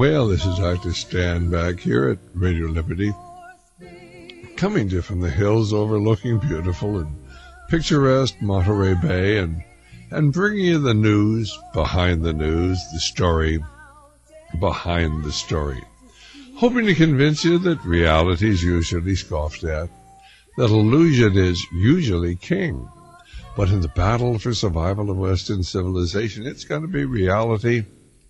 Well, this is Dr. Stan back here at Radio Liberty, coming to you from the hills overlooking beautiful and picturesque Monterey Bay, and bringing you the news, the story behind the story. Hoping to convince you that reality is usually scoffed at, that illusion is usually king. But in the battle for survival of Western civilization, it's going to be reality,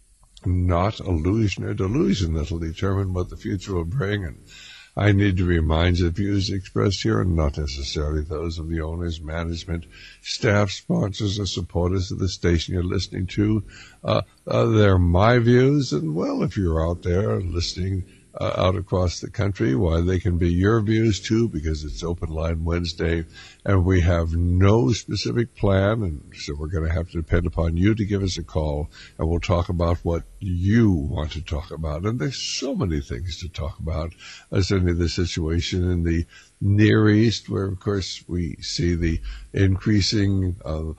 not illusion or delusion, that will determine what the future will bring. And I need to remind you, the views expressed here are not necessarily those of the owners, management, staff, sponsors, or supporters of the station you're listening to. They're my views, and, well, if you're out there listening out across the country, why, they can be your views too, because it's Open Line Wednesday, and we have no specific plan, and so we're going to have to depend upon you to give us a call, and we'll talk about what you want to talk about. And there's so many things to talk about, certainly the situation in the Near East, where, of course, we see the increasing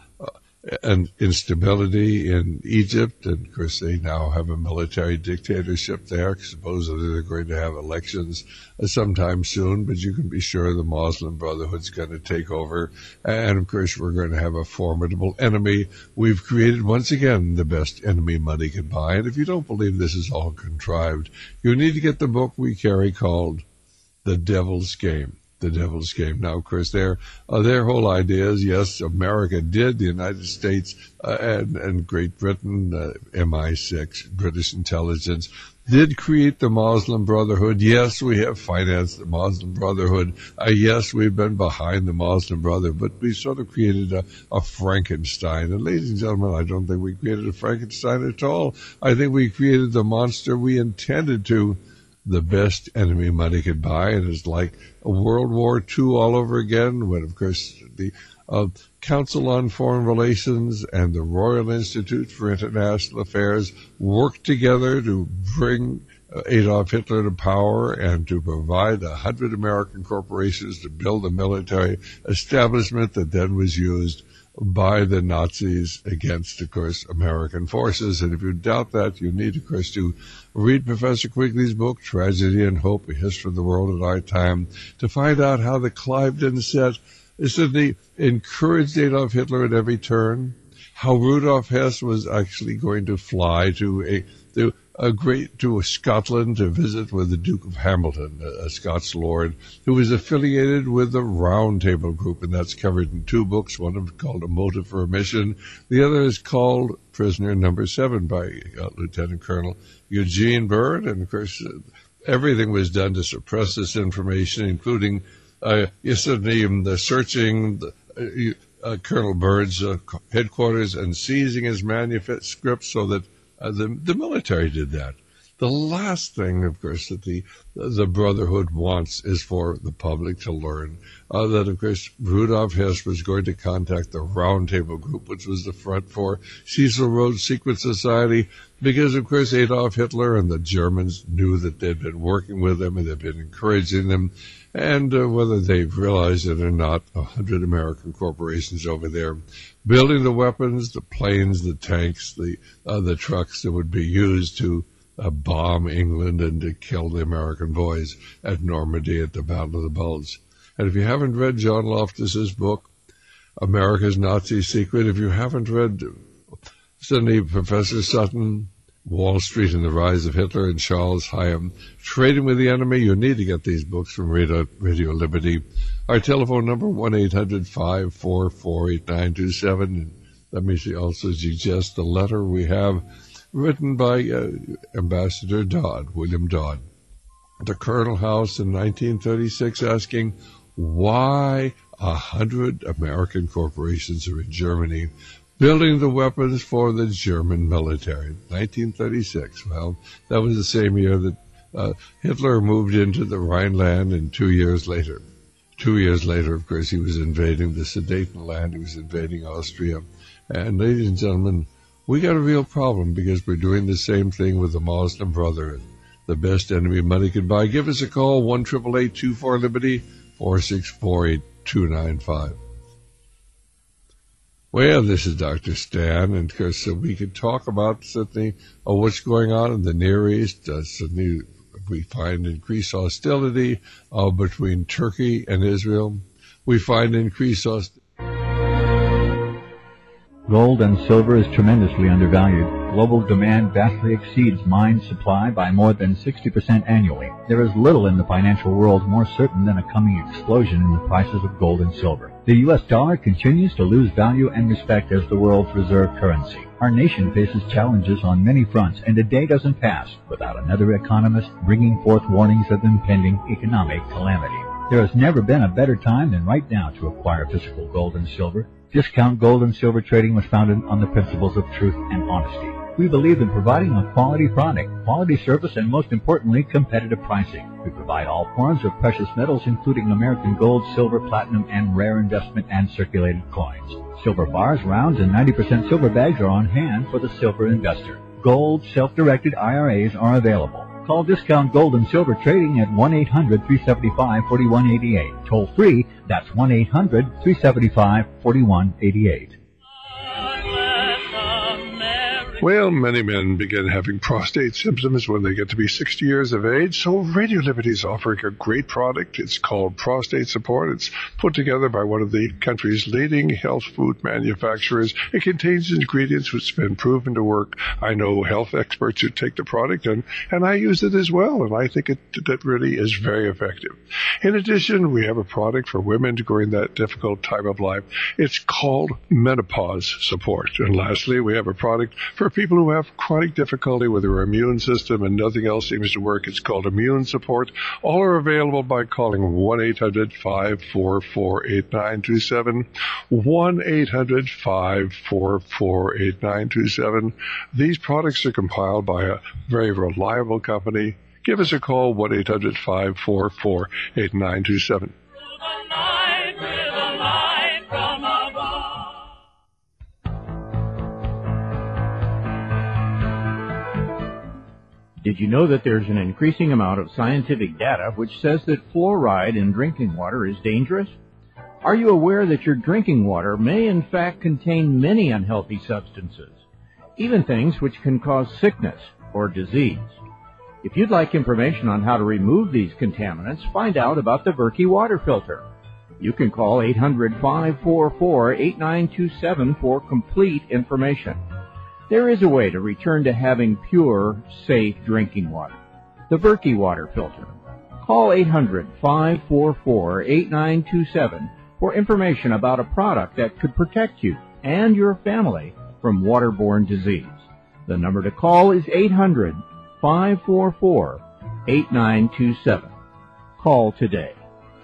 and instability in Egypt, and of course they now have a military dictatorship there. Supposedly they're going to have elections sometime soon, but you can be sure the Muslim Brotherhood's going to take over, and of course we're going to have a formidable enemy. We've created once again the best enemy money can buy, and if you don't believe this is all contrived, you need to get the book we carry called The Devil's Game. The Devil's Game. Now, of course, their whole idea is, yes, America did, the United States and Great Britain, MI6, British intelligence, did create the Muslim Brotherhood. Yes, we have financed the Muslim Brotherhood. Yes, we've been behind the Muslim Brotherhood, but we sort of created a Frankenstein. And ladies and gentlemen, I don't think we created a Frankenstein at all. I think we created the monster we intended to. The best enemy money could buy, and it's like a World War II all over again, when, of course, the Council on Foreign Relations and the Royal Institute for International Affairs worked together to bring Adolf Hitler to power and to provide 100 American corporations to build a military establishment that then was used by the Nazis against, of course, American forces. And if you doubt that, you need, of course, to read Professor Quigley's book, Tragedy and Hope, A History of the World in Our Time, to find out how the Cliveden set certainly encouraged Adolf Hitler at every turn, how Rudolf Hess was actually going to fly to Scotland to visit with the Duke of Hamilton, a Scots lord, who was affiliated with the Round Table Group, and that's covered in two books. One of them is called A Motive for a Mission. The other is called Prisoner Number 7 by Lieutenant Colonel Eugene Byrd, and of course everything was done to suppress this information, including the searching Colonel Byrd's headquarters and seizing his manuscripts so that the military did that. The last thing, of course, that the Brotherhood wants is for the public to learn that, of course, Rudolf Hess was going to contact the Round Table Group, which was the front for Cecil Rhodes' secret society, because, of course, Adolf Hitler and the Germans knew that they'd been working with them and they'd been encouraging them. And whether they've realized it or not, 100 American corporations over there building the weapons, the planes, the tanks, the trucks that would be used to bomb England and to kill the American boys at Normandy at the Battle of the Bulge. And if you haven't read John Loftus's book, America's Nazi Secret, if you haven't read certainly Professor Sutton, Wall Street and the Rise of Hitler, and Charles Hyam, Trading with the Enemy, you need to get these books from Radio Liberty. Our telephone number, 1-800-544-8927. And let me also suggest the letter we have written by Ambassador Dodd, William Dodd, to Colonel House in 1936, asking why 100 American corporations are in Germany building the weapons for the German military. 1936. Well, that was the same year that Hitler moved into the Rhineland, and 2 years later, of course, he was invading the Sudetenland. He was invading Austria. And ladies and gentlemen, we got a real problem because we're doing the same thing with the Muslim Brotherhood. The best enemy money can buy. Give us a call, 1-888-24-LIBERTY, 464-8295. Well, this is Dr. Stan, and of course we could talk about certainly what's going on in the Near East. Certainly we find increased hostility between Turkey and Israel. We find increased hostility. Gold and silver is tremendously undervalued. Global demand vastly exceeds mine supply by more than 60% annually. There is little in the financial world more certain than a coming explosion in the prices of gold and silver. The U.S. dollar continues to lose value and respect as the world's reserve currency. Our nation faces challenges on many fronts, and a day doesn't pass without another economist bringing forth warnings of impending economic calamity. There has never been a better time than right now to acquire physical gold and silver. Discount Gold and Silver Trading was founded on the principles of truth and honesty. We believe in providing a quality product, quality service, and most importantly, competitive pricing. We provide all forms of precious metals, including American gold, silver, platinum, and rare investment and circulated coins. Silver bars, rounds, and 90% silver bags are on hand for the silver investor. Gold, self-directed IRAs are available. Call Discount Gold and Silver Trading at 1-800-375-4188. Toll free, that's 1-800-375-4188. Well, many men begin having prostate symptoms when they get to be 60 years of age, so Radio Liberty is offering a great product. It's called Prostate Support. It's put together by one of the country's leading health food manufacturers. It contains ingredients which have been proven to work. I know health experts who take the product, and I use it as well, and I think that really is very effective. In addition, we have a product for women during that difficult time of life. It's called Menopause Support. And lastly, we have a product for people who have chronic difficulty with their immune system and nothing else seems to work. It's called Immune Support. All are available by calling 1-800-544-8927, 1-800-544-8927. These products are compiled by a very reliable company. Give us a call, 1-800-544-8927. Did you know that there's an increasing amount of scientific data which says that fluoride in drinking water is dangerous? Are you aware that your drinking water may in fact contain many unhealthy substances, even things which can cause sickness or disease? If you'd like information on how to remove these contaminants, find out about the Berkey water filter. You can call 800-544-8927 for complete information. There is a way to return to having pure, safe drinking water. The Berkey water filter. Call 800-544-8927 for information about a product that could protect you and your family from waterborne disease. The number to call is 800-544-8927. Call today.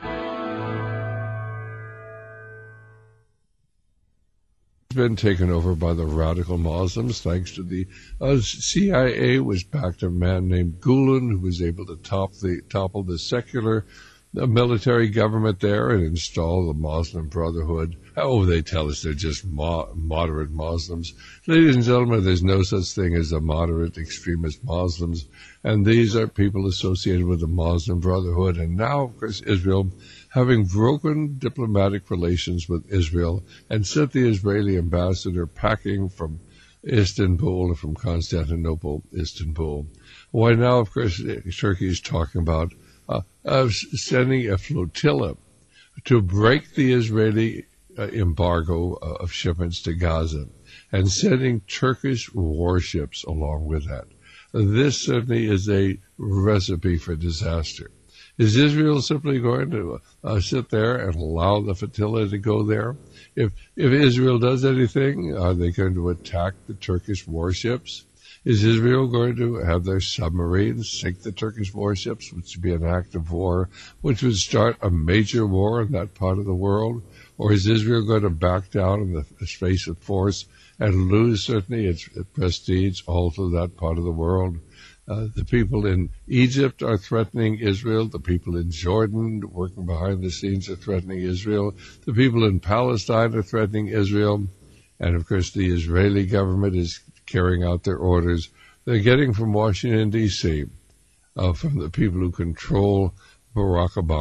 Been taken over by the radical Muslims thanks to the CIA was backed a man named Gulen who was able to topple the secular military government there and install the Muslim Brotherhood. Oh, they tell us they're just moderate Muslims. Ladies and gentlemen, there's no such thing as a moderate extremist Muslims, and these are people associated with the Muslim Brotherhood. And now, of course, Israel, having broken diplomatic relations with Israel and sent the Israeli ambassador packing from Istanbul, from Constantinople, Istanbul. Why now, of course, Turkey is talking about sending a flotilla to break the Israeli embargo of shipments to Gaza and sending Turkish warships along with that. This certainly is a recipe for disaster. Is Israel simply going to sit there and allow the flotilla to go there? If Israel does anything, are they going to attack the Turkish warships? Is Israel going to have their submarines sink the Turkish warships, which would be an act of war, which would start a major war in that part of the world? Or is Israel going to back down in the face of force and lose certainly its prestige all through that part of the world? The people in Egypt are threatening Israel. The people in Jordan, working behind the scenes, are threatening Israel. The people in Palestine are threatening Israel. And, of course, the Israeli government is carrying out their orders they're getting from Washington, D.C., from the people who control Barack Obama,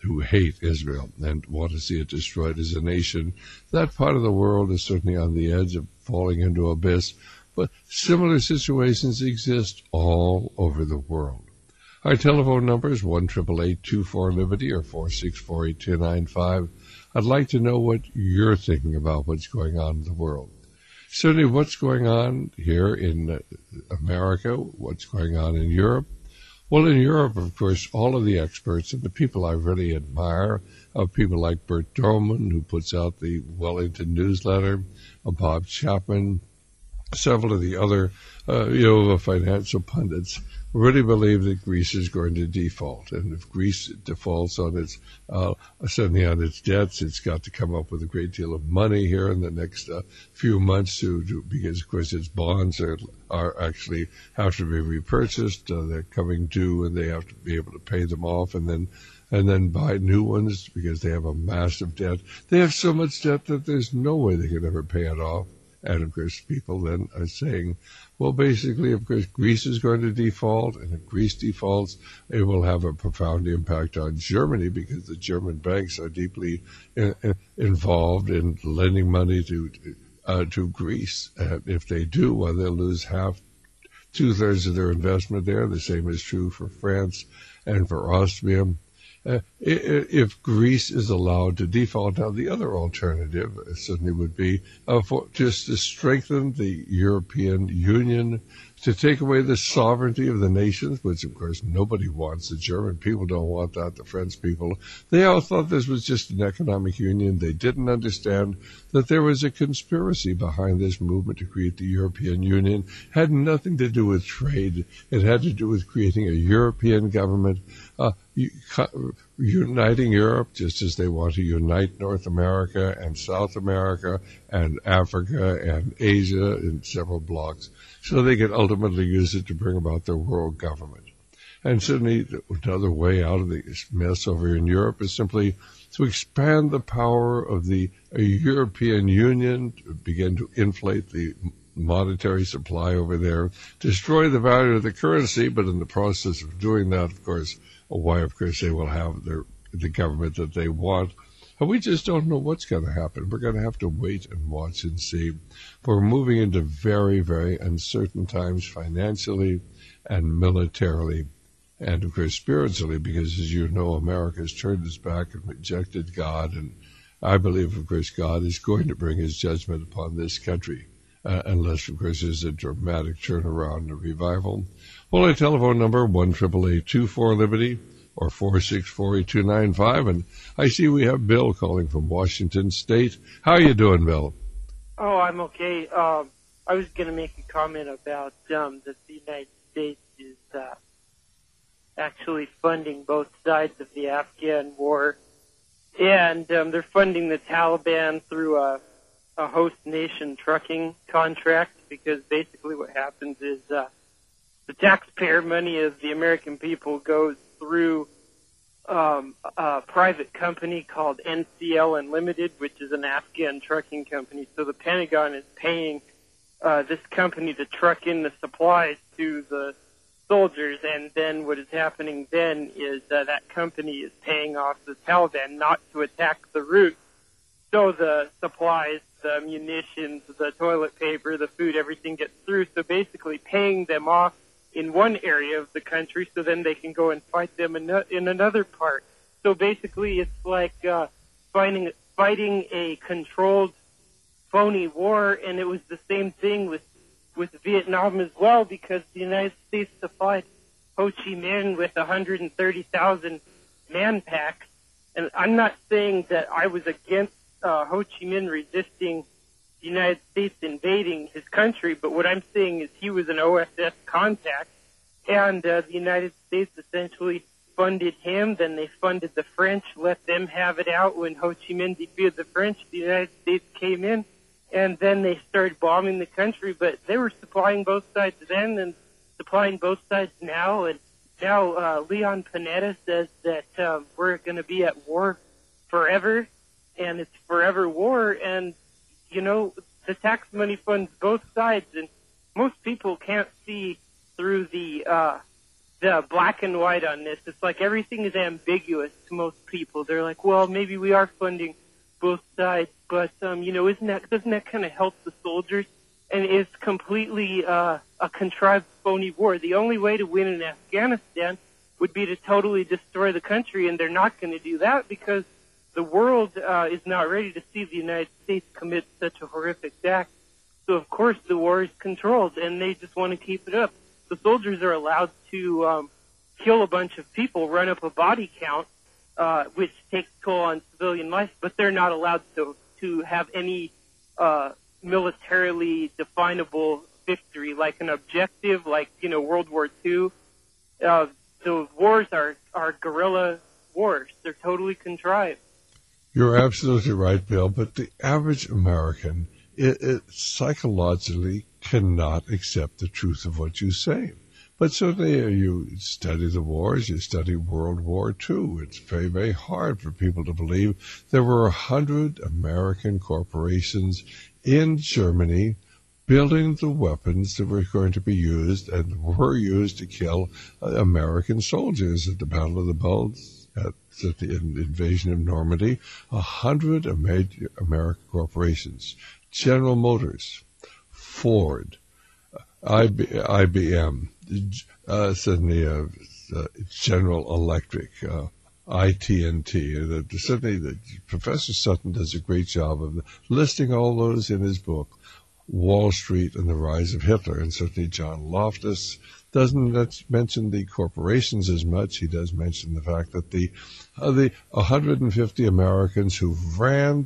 who hate Israel and want to see it destroyed as a nation. That part of the world is certainly on the edge of falling into abyss, but similar situations exist all over the world. Our telephone number is 1-888-24-LIBERTY or 464-8295. I'd like to know what you're thinking about what's going on in the world. Certainly what's going on here in America, what's going on in Europe. Well, in Europe, of course, all of the experts and the people I really admire are people like Bert Dohrmann, who puts out the Wellington newsletter, Bob Chapman, several of the other financial pundits really believe that Greece is going to default. And if Greece defaults on its, certainly on its debts, it's got to come up with a great deal of money here in the next few months because, of course, its bonds are actually have to be repurchased. They're coming due, and they have to be able to pay them off, and then buy new ones because they have a massive debt. They have so much debt that there's no way they can ever pay it off. And, of course, people then are saying, well, basically, of course, Greece is going to default, and if Greece defaults, it will have a profound impact on Germany because the German banks are deeply involved in lending money to Greece. And if they do, well, they'll lose two-thirds of their investment there. The same is true for France and for Austria. If Greece is allowed to default. Now, the other alternative certainly would be just to strengthen the European Union, to take away the sovereignty of the nations, which, of course, nobody wants. The German people don't want that. The French people, they all thought this was just an economic union. They didn't understand that there was a conspiracy behind this movement to create the European Union. It had nothing to do with trade. It had to do with creating a European government, uniting Europe, just as they want to unite North America and South America and Africa and Asia in several blocks, so they could ultimately use it to bring about their world government. And certainly another way out of this mess over in Europe is simply to expand the power of the European Union, to begin to inflate the monetary supply over there, destroy the value of the currency, but in the process of doing that, of course, they will have the government that they want. And we just don't know what's going to happen. We're going to have to wait and watch and see. We're moving into very, very uncertain times financially and militarily and, of course, spiritually, because, as you know, America has turned its back and rejected God. And I believe, of course, God is going to bring his judgment upon this country, unless, of course, there's a dramatic turnaround and a revival. Well, our telephone number, 1-888-24-LIBERTY or 464-8295. And I see we have Bill calling from Washington State. How are you doing, Bill? Oh, I'm okay. I was going to make a comment about that the United States is actually funding both sides of the Afghan war. And they're funding the Taliban through a host nation trucking contract, because basically what happens is the taxpayer money of the American people goes through a private company called NCL Unlimited, which is an Afghan trucking company. So the Pentagon is paying this company to truck in the supplies to the soldiers, and then what is happening then is that company is paying off the Taliban not to attack the route. So the supplies, the munitions, the toilet paper, the food, everything gets through. So basically paying them off in one area of the country so then they can go and fight them in another part. So basically it's like fighting a controlled, phony war, and it was the same thing with Vietnam as well, because the United States supplied Ho Chi Minh with 130,000 man packs. And I'm not saying that I was against Ho Chi Minh resisting the United States invading his country, but what I'm saying is he was an OSS contact, and the United States essentially funded him. Then they funded the French, let them have it out. When Ho Chi Minh defeated the French, the United States came in, and then they started bombing the country. But they were supplying both sides then and supplying both sides now. And now Leon Panetta says that we're going to be at war forever, and it's forever war. And you know, the tax money funds both sides, and most people can't see through the black and white on this. It's like everything is ambiguous to most people. They're like, well, maybe we are funding both sides, but doesn't that kind of help the soldiers? And it's completely a contrived, phony war. The only way to win in Afghanistan would be to totally destroy the country, and they're not going to do that because the world is not ready to see the United States commit such a horrific act. So, of course, the war is controlled, and they just want to keep it up. The soldiers are allowed to kill a bunch of people, run up a body count, which takes toll on civilian life, but they're not allowed to have any militarily definable victory, like an objective, like, World War II. The wars are guerrilla wars. They're totally contrived. You're absolutely right, Bill, but the average American it psychologically cannot accept the truth of what you say. But certainly you study the wars, you study World War II. It's very, very hard for people to believe there were 100 American corporations in Germany building the weapons that were going to be used and were used to kill American soldiers at the Battle of the Bulge, at the invasion of Normandy. 100 American corporations. General Motors, Ford, IBM, General Electric, IT&T. Certainly, Professor Sutton does a great job of listing all those in his book, Wall Street and the Rise of Hitler. And certainly John Loftus doesn't mention the corporations as much. He does mention the fact that the 150 Americans who ran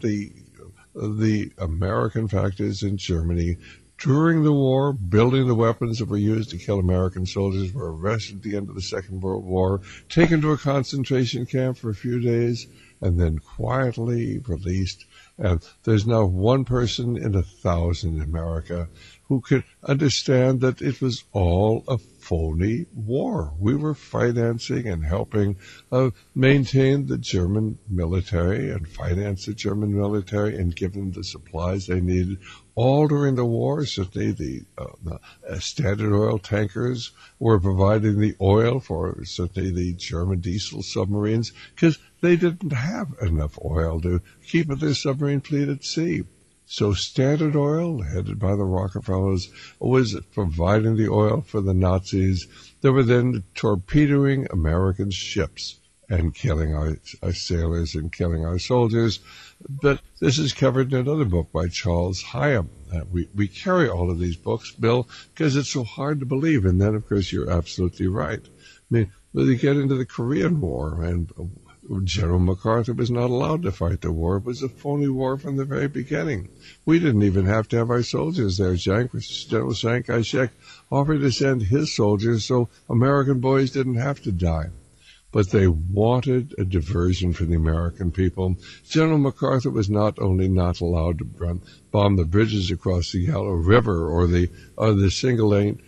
the American factories in Germany during the war, building the weapons that were used to kill American soldiers, were arrested at the end of the Second World War, taken to a concentration camp for a few days, and then quietly released. And there's now one person in 1,000 in America who could understand that it was all a phony war. We were financing and helping maintain the German military and finance the German military and give them the supplies they needed. All during the war, certainly the Standard Oil tankers were providing the oil for certainly the German diesel submarines because they didn't have enough oil to keep their submarine fleet at sea. So Standard Oil, headed by the Rockefellers, was providing the oil for the Nazis. They were then torpedoing American ships and killing our sailors and killing our soldiers. But this is covered in another book by Charles Hyam. We carry all of these books, Bill, because it's so hard to believe. And then, of course, you're absolutely right. I mean, when you get into the Korean War, and General MacArthur was not allowed to fight the war. It was a phony war from the very beginning. We didn't even have to have our soldiers there. General Chiang Kai-shek offered to send his soldiers so American boys didn't have to die. But they wanted a diversion for the American people. General MacArthur was not only not allowed to bomb the bridges across the Yellow River or the single-lane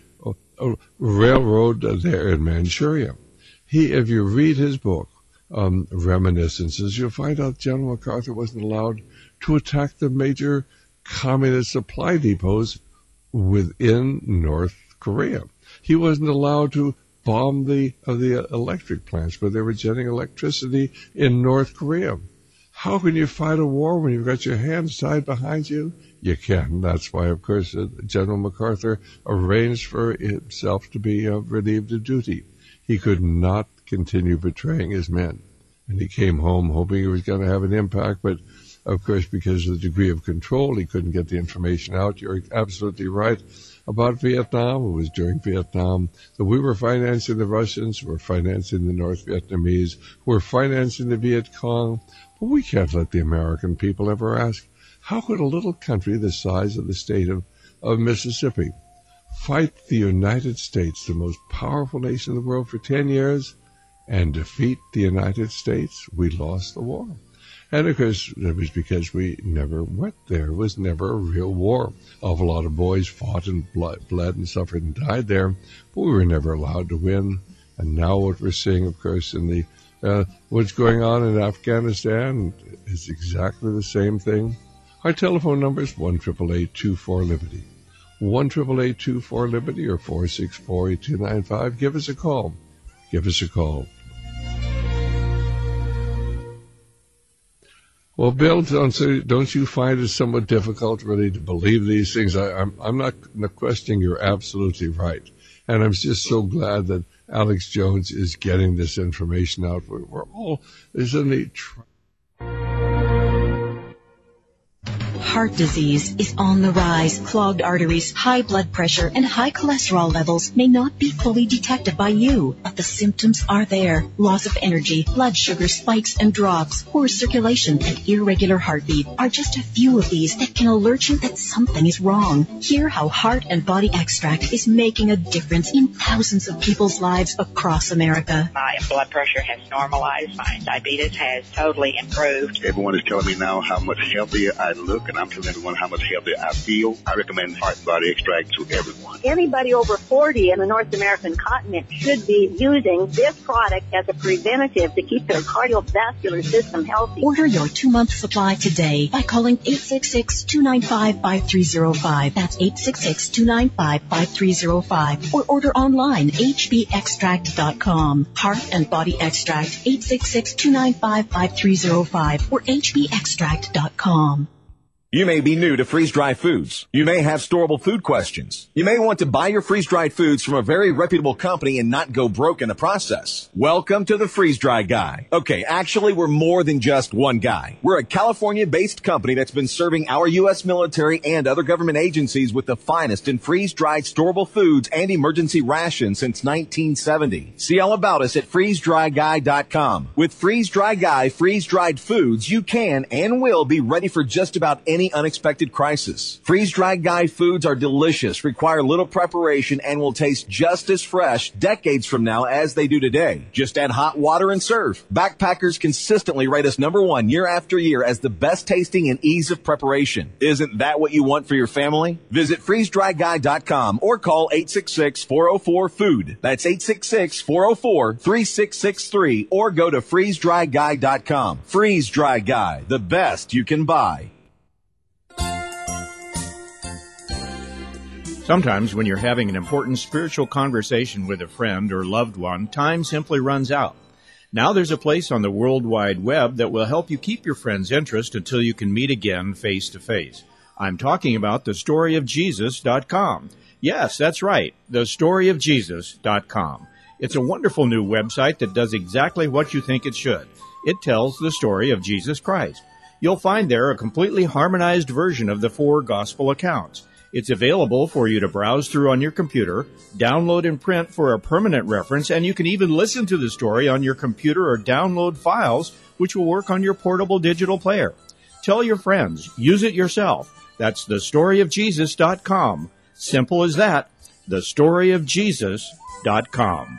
railroad there in Manchuria. If you read his book, Reminiscences, you'll find out General MacArthur wasn't allowed to attack the major communist supply depots within North Korea. He wasn't allowed to bomb the electric plants where they were generating electricity in North Korea. How can you fight a war when you've got your hands tied behind you? You can. That's why, of course, General MacArthur arranged for himself to be relieved of duty. He could not continue betraying his men. And he came home hoping he was going to have an impact, but of course, because of the degree of control, he couldn't get the information out. You're absolutely right about Vietnam. It was during Vietnam that we were financing the Russians, we're financing the North Vietnamese, we're financing the Viet Cong. But we can't let the American people ever ask, how could a little country the size of the state of Mississippi fight the United States, the most powerful nation in the world, for 10 years and defeat the United States? We lost the war. And of course, it was because we never went there. It was never a real war. An awful lot of boys fought and bled and suffered and died there, but we were never allowed to win. And now what we're seeing, of course, in the what's going on in Afghanistan is exactly the same thing. Our telephone number is 1-888-24-LIBERTY. 1-888-24-LIBERTY or 464-8295. Give us a call. give us a call. Well, Bill, don't you find it somewhat difficult really to believe these things? I'm not questioning you're absolutely right. And I'm just so glad that Alex Jones is getting this information out. We're all, isn't it? Heart disease is on the rise. Clogged arteries, high blood pressure, and high cholesterol levels may not be fully detected by you, but the symptoms are there. Loss of energy, blood sugar spikes and drops, poor circulation, and irregular heartbeat are just a few of these that can alert you that something is wrong. Hear how Heart and Body Extract is making a difference in thousands of people's lives across America. My blood pressure has normalized. My diabetes has totally improved. Everyone is telling me now how much healthier I look, and I'm telling everyone how much healthier I feel. I recommend Heart and Body Extract to everyone. Anybody over 40 in the North American continent should be using this product as a preventative to keep their cardiovascular system healthy. Order your 2-month supply today by calling 866-295-5305. That's 866-295-5305. Or order online, hbextract.com. Heart and Body Extract, 866-295-5305 or hbextract.com. You may be new to freeze-dried foods. You may have storable food questions. You may want to buy your freeze-dried foods from a very reputable company and not go broke in the process. Welcome to the Freeze-Dry Guy. Okay, actually, we're more than just one guy. We're a California-based company that's been serving our U.S. military and other government agencies with the finest in freeze-dried storable foods and emergency rations since 1970. See all about us at freezedryguy.com. With Freeze-Dry Guy freeze-dried foods, you can and will be ready for just about any unexpected crisis. Freeze-dried Guy foods are delicious, require little preparation, and will taste just as fresh decades from now as they do today. Just add hot water and serve. Backpackers consistently rate us #1 year after year as the best tasting and ease of preparation. Isn't that what you want for your family? Visit freezedryguy.com or call 866-404-FOOD. That's 866-404-3663 or go to freezedryguy.com. Freeze-Dry Guy, the best you can buy. Sometimes when you're having an important spiritual conversation with a friend or loved one, time simply runs out. Now there's a place on the World Wide Web that will help you keep your friend's interest until you can meet again face to face. I'm talking about thestoryofjesus.com. Yes, that's right, thestoryofjesus.com. It's a wonderful new website that does exactly what you think it should. It tells the story of Jesus Christ. You'll find there a completely harmonized version of the 4 gospel accounts. It's available for you to browse through on your computer, download and print for a permanent reference, and you can even listen to the story on your computer or download files, which will work on your portable digital player. Tell your friends. Use it yourself. That's thestoryofjesus.com. Simple as that. thestoryofjesus.com.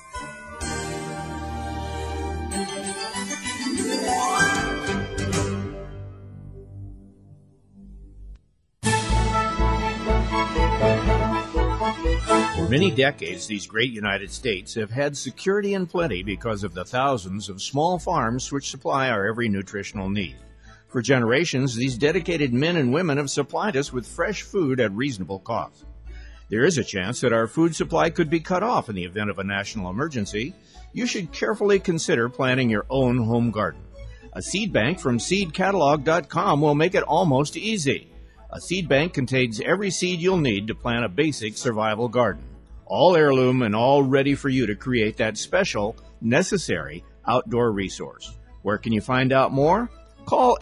For many decades, these great United States have had security and plenty because of the thousands of small farms which supply our every nutritional need. For generations, these dedicated men and women have supplied us with fresh food at reasonable cost. There is a chance that our food supply could be cut off in the event of a national emergency. You should carefully consider planting your own home garden. A seed bank from seedcatalog.com will make it almost easy. A seed bank contains every seed you'll need to plant a basic survival garden. All heirloom and all ready for you to create that special, necessary outdoor resource. Where can you find out more? Call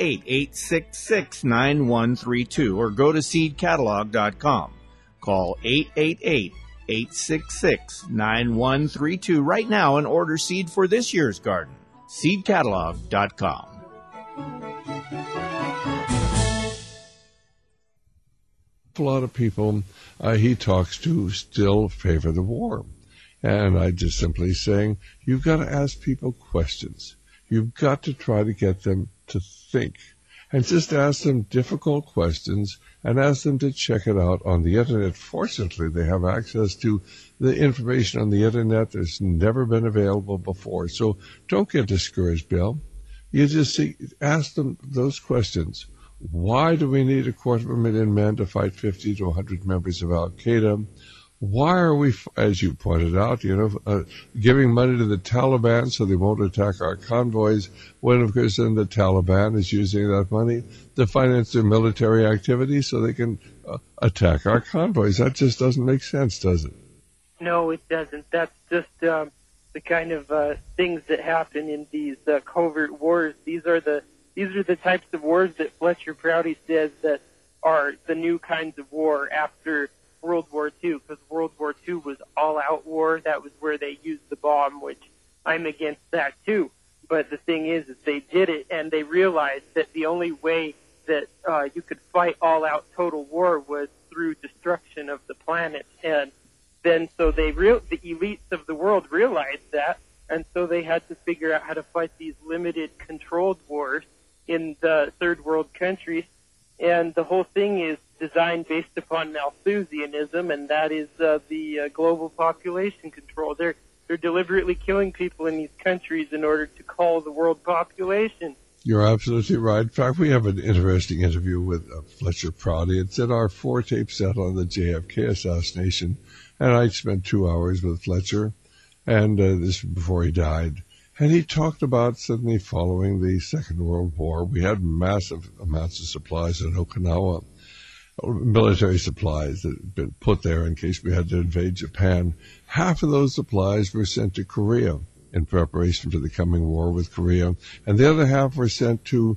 888-866-9132 or go to seedcatalog.com. Call 888-866-9132 right now and order seed for this year's garden. seedcatalog.com. A lot of people he talks to still favor the war. And I just simply saying, you've got to ask people questions. You've got to try to get them to think. And just ask them difficult questions and ask them to check it out on the Internet. Fortunately, they have access to the information on the Internet that's never been available before. So don't get discouraged, Bill. You just ask them those questions. Why do we need 250,000 men to fight 50 to 100 members of Al-Qaeda? Why are we, as you pointed out, giving money to the Taliban so they won't attack our convoys, when, of course, then the Taliban is using that money to finance their military activities so they can attack our convoys? That just doesn't make sense, does it? No, it doesn't. That's just the kind of things that happen in these covert wars. These are the types of wars that Fletcher Prouty says that are the new kinds of war after World War II, because World War II was all-out war. That was where they used the bomb, which I'm against that too. But the thing is they did it, and they realized that the only way that you could fight all-out total war was through destruction of the planet. And then so the elites of the world realized that, and so they had to figure out how to fight these limited, controlled wars in the third world countries. And the whole thing is designed based upon Malthusianism, and that is the global population control. They're deliberately killing people in these countries in order to cull the world population. You're absolutely right. In fact, we have an interesting interview with Fletcher Prouty. It's in our 4-tape set on the JFK assassination, and I spent 2 hours with Fletcher, and this was before he died. And he talked about suddenly following the Second World War, we had massive amounts of supplies in Okinawa, military supplies that had been put there in case we had to invade Japan. Half of those supplies were sent to Korea in preparation for the coming war with Korea, and the other half were sent to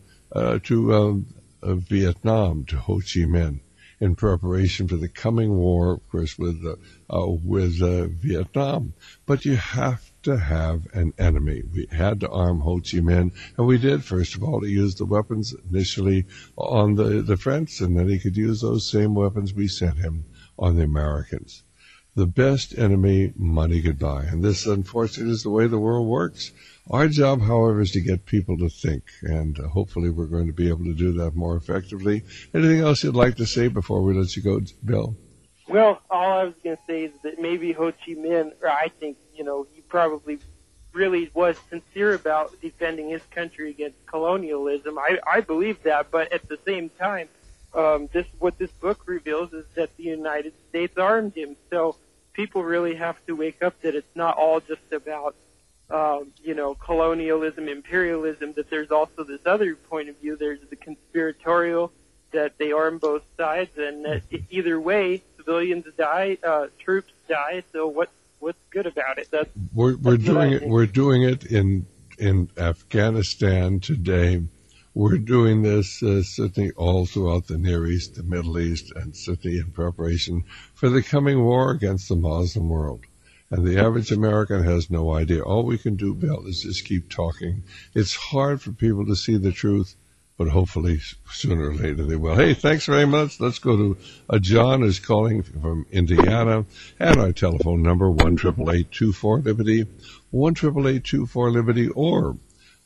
Vietnam, to Ho Chi Minh, in preparation for the coming war, of course, with Vietnam. But you have to have an enemy. We had to arm Ho Chi Minh, and we did, first of all, to use the weapons initially on the French, and then he could use those same weapons we sent him on the Americans. The best enemy money could buy, and this, unfortunately, is the way the world works. Our job, however, is to get people to think, and hopefully we're going to be able to do that more effectively. Anything else you'd like to say before we let you go, Bill? Well, all I was going to say is that maybe Ho Chi Minh, or I think, he probably really was sincere about defending his country against colonialism. I believe that, but at the same time, what this book reveals is that the United States armed him. So people really have to wake up that it's not all just about, colonialism, imperialism, that there's also this other point of view. There's the conspiratorial, that they arm both sides, and that either way, civilians die, troops die. So what's good about it? We're doing it in Afghanistan today. We're doing this certainly all throughout the Near East, the Middle East, and certainly in preparation for the coming war against the Muslim world. And the average American has no idea. All we can do, Bill, is just keep talking. It's hard for people to see the truth, but hopefully sooner or later they will. Hey, thanks very much. Let's go to John, who's calling from Indiana, and our telephone number, 1-888-24-LIBERTY, 1-888-24-LIBERTY, or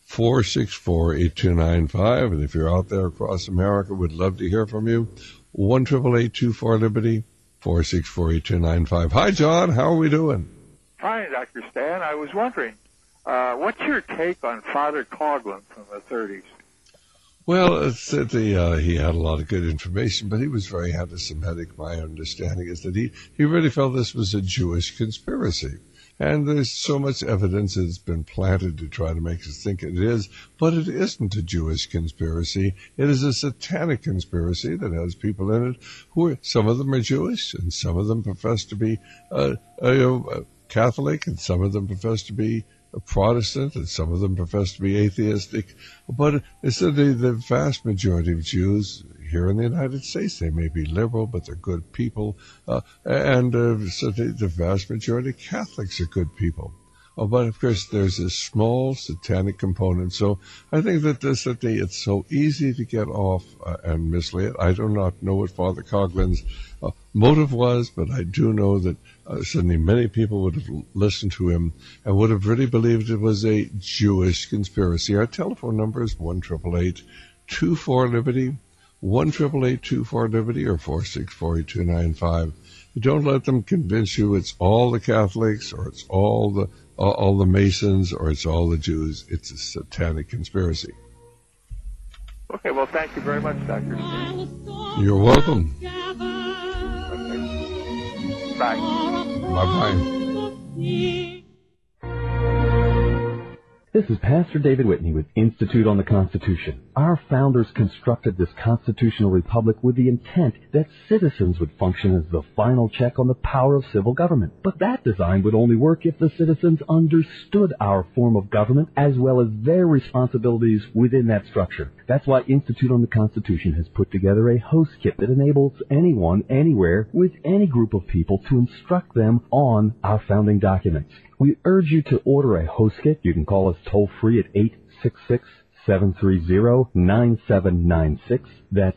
464-8295. And if you're out there across America, we'd love to hear from you. 1-888-24-LIBERTY, 464-8295. Hi, John. How are we doing? Fine, Dr. Stan. I was wondering, what's your take on Father Coughlin from the 30s? Well, certainly he had a lot of good information, but he was very anti-Semitic. My understanding is that he really felt this was a Jewish conspiracy. And there's so much evidence that's been planted to try to make us think it is, but it isn't a Jewish conspiracy. It is a satanic conspiracy that has people in it some of them are Jewish, and some of them profess to be Catholic, and some of them profess to be a Protestant, and some of them profess to be atheistic. But it's the vast majority of Jews here in the United States, they may be liberal, but they're good people. And the vast majority of Catholics are good people. But, of course, there's a small satanic component. So I think that it's so easy to get off and mislead. I do not know what Father Coughlin's motive was, but I do know that certainly many people would have listened to him and would have really believed it was a Jewish conspiracy. Our telephone number is 1-888-24-LIBERTY, 1-888-24-LIBERTY, or 464-8295. Don't let them convince you it's all the Catholics, or it's all the Masons, or it's all the Jews. It's a satanic conspiracy. Okay, well, thank you very much, Dr. Stern. You're welcome. Bye. Bye-bye. This is Pastor David Whitney with Institute on the Constitution. Our founders constructed this constitutional republic with the intent that citizens would function as the final check on the power of civil government. But that design would only work if the citizens understood our form of government as well as their responsibilities within that structure. That's why Institute on the Constitution has put together a host kit that enables anyone, anywhere, with any group of people to instruct them on our founding documents. We urge you to order a host kit. You can call us toll-free at 866-730-9796. That's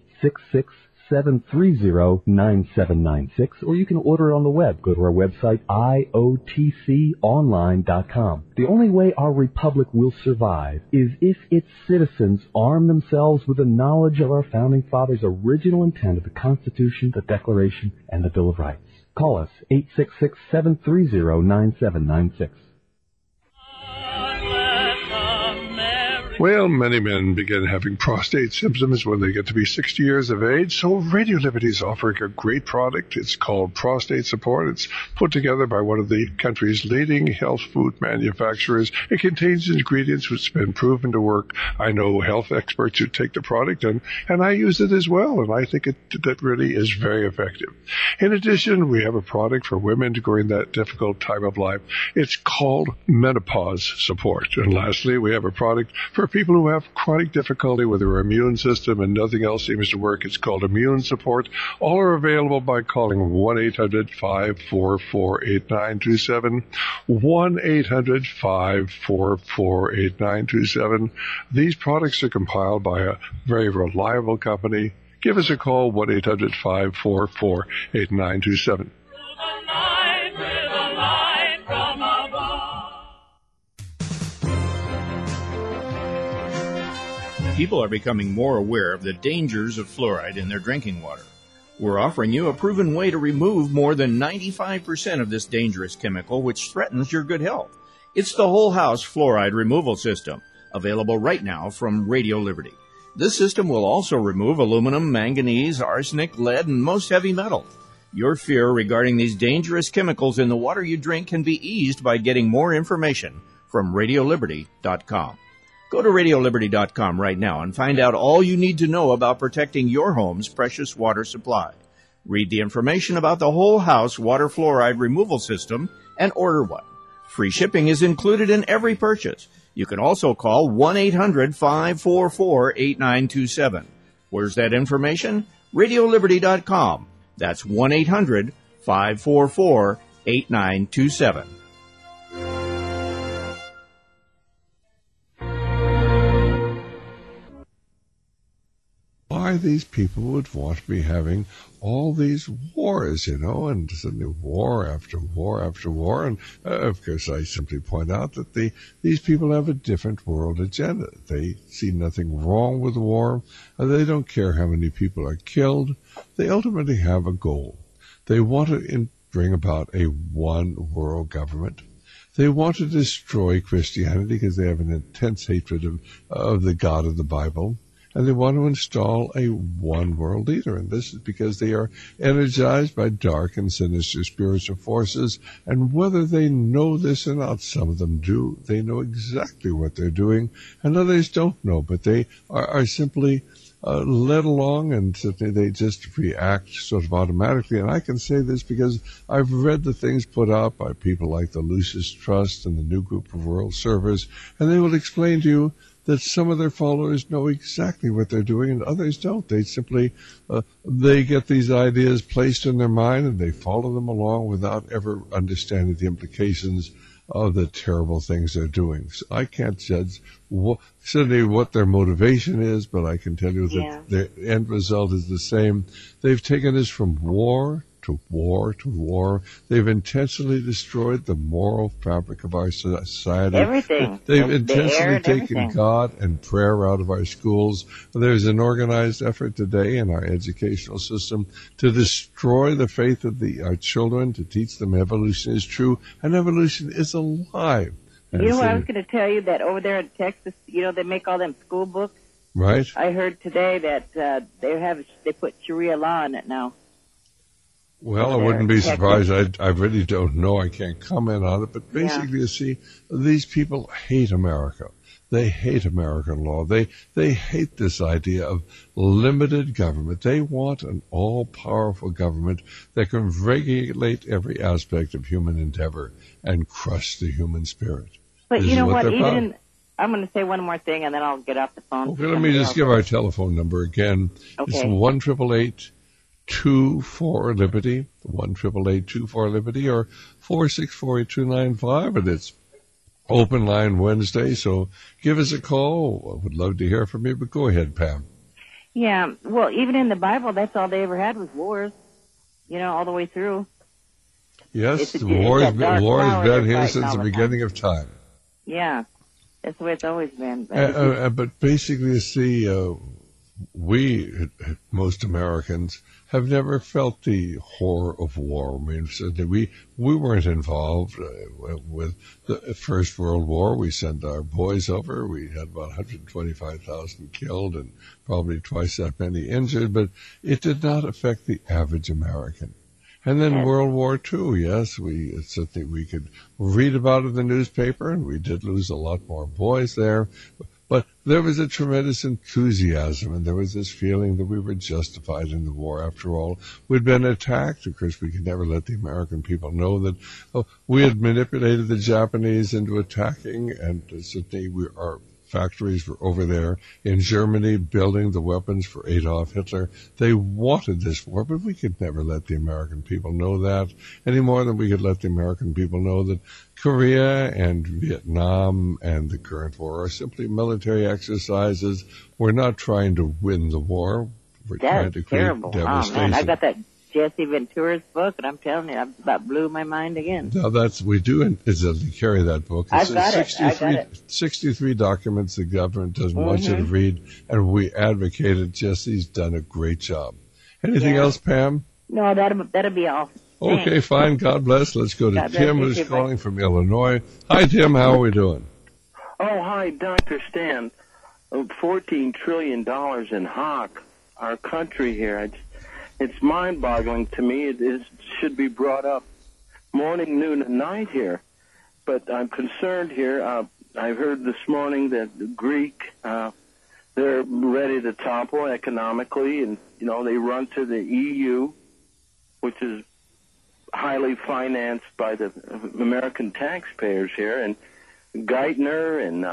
866-730-9796. Or you can order it on the web. Go to our website, iotconline.com. The only way our republic will survive is if its citizens arm themselves with the knowledge of our founding fathers' original intent of the Constitution, the Declaration, and the Bill of Rights. Call us, 866-730-9796. Well, many men begin having prostate symptoms when they get to be 60 years of age, so Radio Liberty is offering a great product. It's called Prostate Support. It's put together by one of the country's leading health food manufacturers. It contains ingredients which have been proven to work. I know health experts who take the product, and I use it as well, and I think that really is very effective. In addition, we have a product for women during that difficult time of life. It's called Menopause Support. And lastly, we have a product for people who have chronic difficulty with their immune system and nothing else seems to work. It's called Immune Support. All are available by calling 1-800-544-8927, 1-800-544-8927. These products are compiled by a very reliable company. Give us a call, 1-800-544-8927. People are becoming more aware of the dangers of fluoride in their drinking water. We're offering you a proven way to remove more than 95% of this dangerous chemical which threatens your good health. It's the Whole House Fluoride Removal System, available right now from Radio Liberty. This system will also remove aluminum, manganese, arsenic, lead, and most heavy metals. Your fear regarding these dangerous chemicals in the water you drink can be eased by getting more information from RadioLiberty.com. Go to RadioLiberty.com right now and find out all you need to know about protecting your home's precious water supply. Read the information about the Whole House Water Fluoride Removal System and order one. Free shipping is included in every purchase. You can also call 1-800-544-8927. Where's that information? RadioLiberty.com. That's 1-800-544-8927. Why these people would want to be having all these wars, and suddenly war after war after war. And, of course, I simply point out that these people have a different world agenda. They see nothing wrong with war. They don't care how many people are killed. They ultimately have a goal. They want to bring about a one-world government. They want to destroy Christianity because they have an intense hatred of the God of the Bible. And they want to install a one-world leader. And this is because they are energized by dark and sinister spiritual forces. And whether they know this or not, some of them do. They know exactly what they're doing, and others don't know. But they are simply led along, and they just react sort of automatically. And I can say this because I've read the things put out by people like the Lucis Trust and the New Group of World Servers, and they will explain to you that some of their followers know exactly what they're doing and others don't. They simply, they get these ideas placed in their mind and they follow them along without ever understanding the implications of the terrible things they're doing. So I can't judge certainly what their motivation is, but I can tell you that their end result is the same. They've taken us from war to war to war. They've intentionally destroyed the moral fabric of our society. Everything. They've intentionally taken God and prayer out of our schools. There's an organized effort today in our educational system to destroy the faith of our children, to teach them evolution is true, and evolution is alive. And I was going to tell you that over there in Texas, they make all them school books. Right. I heard today that they put Sharia law in it now. Well, I wouldn't be surprised. I really don't know. I can't comment on it. But basically, you see, these people hate America. They hate American law. They hate this idea of limited government. They want an all-powerful government that can regulate every aspect of human endeavor and crush the human spirit. But you know what? I'm going to say one more thing, and then I'll get off the phone. Okay, let me just give our telephone number again. Okay. It's 1-888-24-LIBERTY, 1-888-24-LIBERTY, or 464-8295, and it's Open Line Wednesday, so give us a call. I would love to hear from you, but go ahead, Pam. Yeah, well, even in the Bible, that's all they ever had was wars, all the way through. Yes, war has been here since the beginning of time. Yeah, that's the way it's always been. But basically, you see, we, most Americans, have never felt the horror of war. I mean, we weren't involved with the First World War. We sent our boys over. We had about 125,000 killed and probably twice that many injured, but it did not affect the average American. And then World War II, yes, it's something we could read about in the newspaper, and we did lose a lot more boys there. But there was a tremendous enthusiasm, and there was this feeling that we were justified in the war. After all, we'd been attacked. Of course, we could never let the American people know that we had manipulated the Japanese into attacking, and certainly our factories were over there in Germany building the weapons for Adolf Hitler. They wanted this war, but we could never let the American people know that any more than we could let the American people know that Korea and Vietnam and the current war are simply military exercises. We're not trying to win the war. We're trying to create devastation. Oh, man, I got that Jesse Ventura's book, and I'm telling you, that blew my mind again. Now we do incidentally carry that book. It's I got it. 63 documents the government doesn't want you to read, and we advocate it. Jesse's done a great job. Anything else, Pam? No, that'll be all. Okay, Thanks. fine. God bless. Let's go to Tim, who's calling from Illinois. Hi, Tim. How are we doing? Oh, hi, Dr. Stan. $14 trillion in hock. Our country here. It's mind-boggling to me. It should be brought up morning, noon, and night here. But I'm concerned here. I heard this morning that the Greek, they're ready to topple economically, and, they run to the EU, which is highly financed by the American taxpayers here, and Geithner and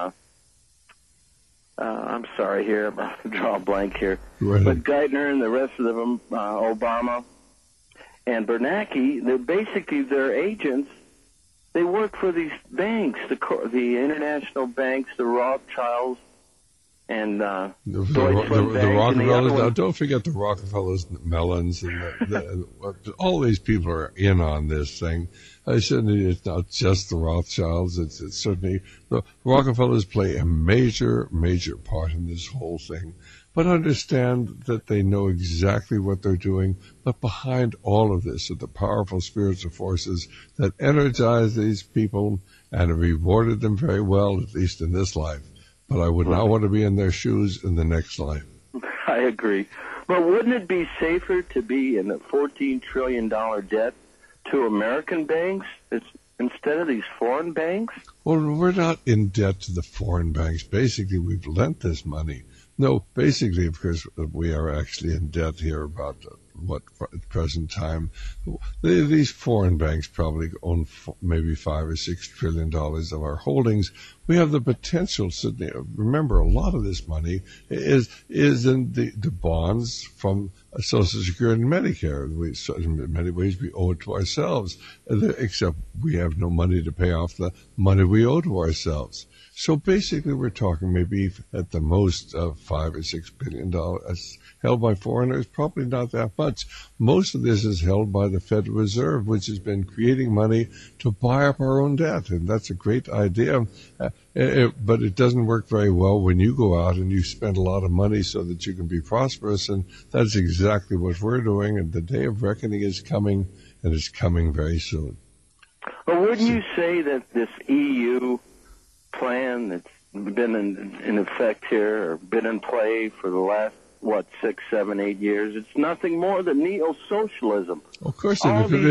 I'm sorry here, I'm draw a blank here. Right. But Geithner and the rest of them, Obama and Bernanke, they're agents. They work for these banks, the international banks, the Rothschilds, and the Deutsche Bank. Rockefellers. Now, don't forget the Rockefellers, and the Mellons, and all these people are in on this thing. It's not just the Rothschilds. It's certainly the Rockefellers play a major, major part in this whole thing. But understand that they know exactly what they're doing. But behind all of this are the powerful spiritual forces that energize these people and have rewarded them very well, at least in this life. But I would not want to be in their shoes in the next life. I agree. But wouldn't it be safer to be in a $14 trillion debt to American banks instead of these foreign banks? Well, we're not in debt to the foreign banks. Basically, we've lent this money. No, basically, of course, we are actually in debt here about at the present time. These foreign banks probably own maybe $5 or $6 trillion of our holdings. We have the potential. Remember, a lot of this money is in the bonds from Social Security and Medicare. In many ways, we owe it to ourselves, except we have no money to pay off the money we owe to ourselves. So basically, we're talking maybe at the most $5 or $6 billion held by foreigners. Probably not that much. Most of this is held by the Federal Reserve, which has been creating money to buy up our own debt, and that's a great idea. But it doesn't work very well when you go out and you spend a lot of money so that you can be prosperous, and that's exactly what we're doing. And the day of reckoning is coming, and it's coming very soon. Well, wouldn't you say that this EU plan that's been in effect here, or been in play for the last 6, 7, 8 years. It's nothing more than neo-socialism. Of course,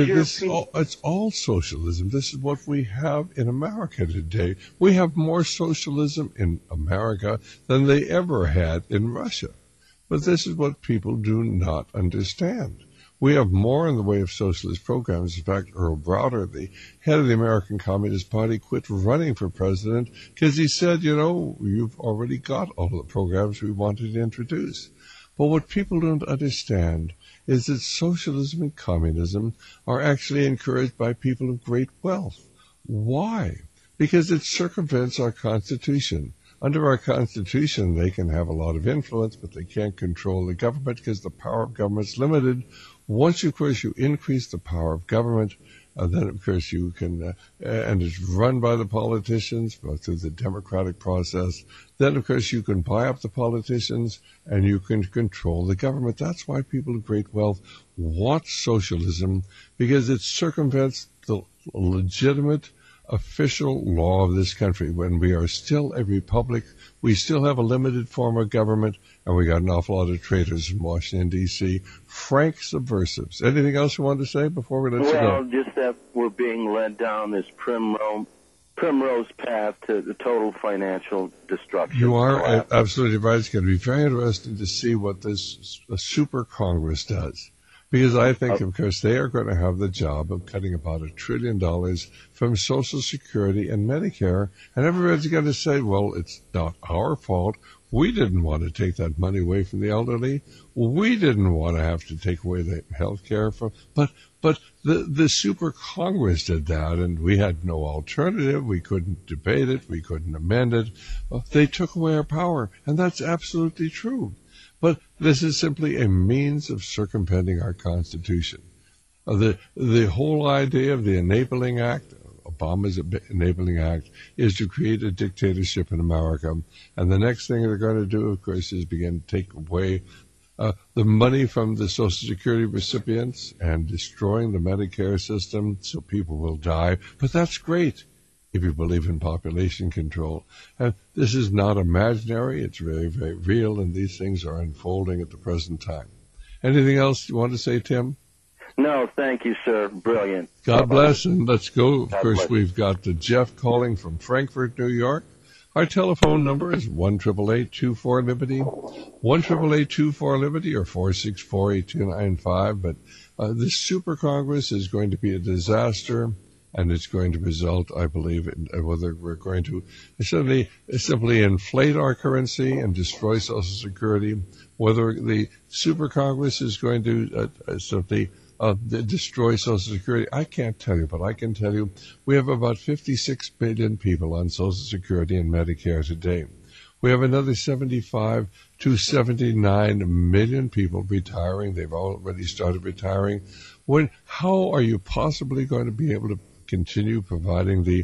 it's all socialism. This is what we have in America today. We have more socialism in America than they ever had in Russia. But this is what people do not understand. We have more in the way of socialist programs. In fact, Earl Browder, the head of the American Communist Party, quit running for president because he said, you've already got all the programs we wanted to introduce. But what people don't understand is that socialism and communism are actually encouraged by people of great wealth. Why? Because it circumvents our Constitution. Under our Constitution, they can have a lot of influence, but they can't control the government because the power of government is limited. Once, of course, you increase the power of government, then, of course, you can, and it's run by the politicians through the democratic process. Then, of course, you can buy up the politicians and you can control the government. That's why people of great wealth want socialism, because it circumvents the legitimate official law of this country. When we are still a republic, we still have a limited form of government, and we got an awful lot of traitors in Washington, D.C., frank subversives. Anything else you want to say before we let you go? Well, just that we're being led down this primrose path to the total financial destruction. You are absolutely right. It's going to be very interesting to see what this super Congress does. Because I think, of course, they are going to have the job of cutting about $1 trillion from Social Security and Medicare. And everybody's going to say, well, it's not our fault. We didn't want to take that money away from the elderly. We didn't want to have to take away the health care from. But the super Congress did that, and we had no alternative. We couldn't debate it. We couldn't amend it. They took away our power, and that's absolutely true. But this is simply a means of circumventing our Constitution. The whole idea of the Enabling Act, Obama's Enabling Act, is to create a dictatorship in America. And the next thing they're going to do, of course, is begin to take away the money from the Social Security recipients and destroying the Medicare system so people will die. But that's great if you believe in population control. And this is not imaginary. It's very, very real, and these things are unfolding at the present time. Anything else you want to say, Tim? No, thank you, sir. Brilliant. God bless, and let's go. Of course, we've got Jeff calling from Frankfort, New York. Our telephone number is 1-888-24-LIBERTY, 1-888-24-LIBERTY, or 464-8295. But this Super Congress is going to be a disaster. And it's going to result, I believe, in whether we're going to simply inflate our currency and destroy Social Security, whether the Super Congress is going to simply destroy Social Security. I can't tell you, but I can tell you we have about 56 million people on Social Security and Medicare today. We have another 75 to 79 million people retiring. They've already started retiring. How are you possibly going to be able to continue providing the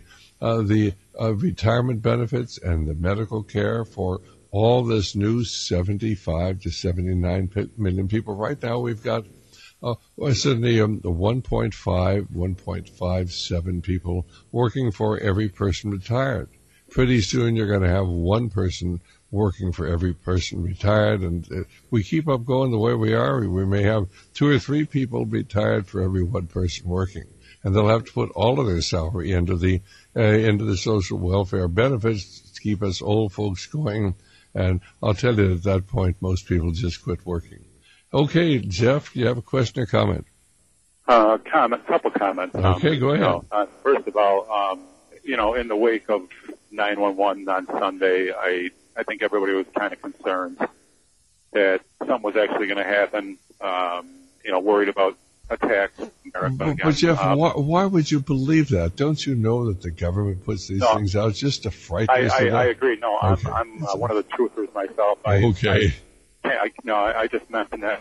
retirement benefits and the medical care for all this new 75 to 79 million people? Right now, we've got suddenly 1.57 people working for every person retired. Pretty soon, you're going to have one person working for every person retired, and we keep up going the way we are. We may have 2 or 3 people retired for every one person working. And they'll have to put all of their salary into the social welfare benefits to keep us old folks going. And I'll tell you, at that point, most people just quit working. Okay, Jeff, you have a question or comment? Couple comments. Okay, go ahead. First of all, in the wake of 9/11 on Sunday, I think everybody was kind of concerned that something was actually going to happen. Worried about attacks in America again. But Jeff, why would you believe that? Don't you know that the government puts these things out just to frighten us? I agree. No, okay. I'm one of the truthers myself. I just mentioned that.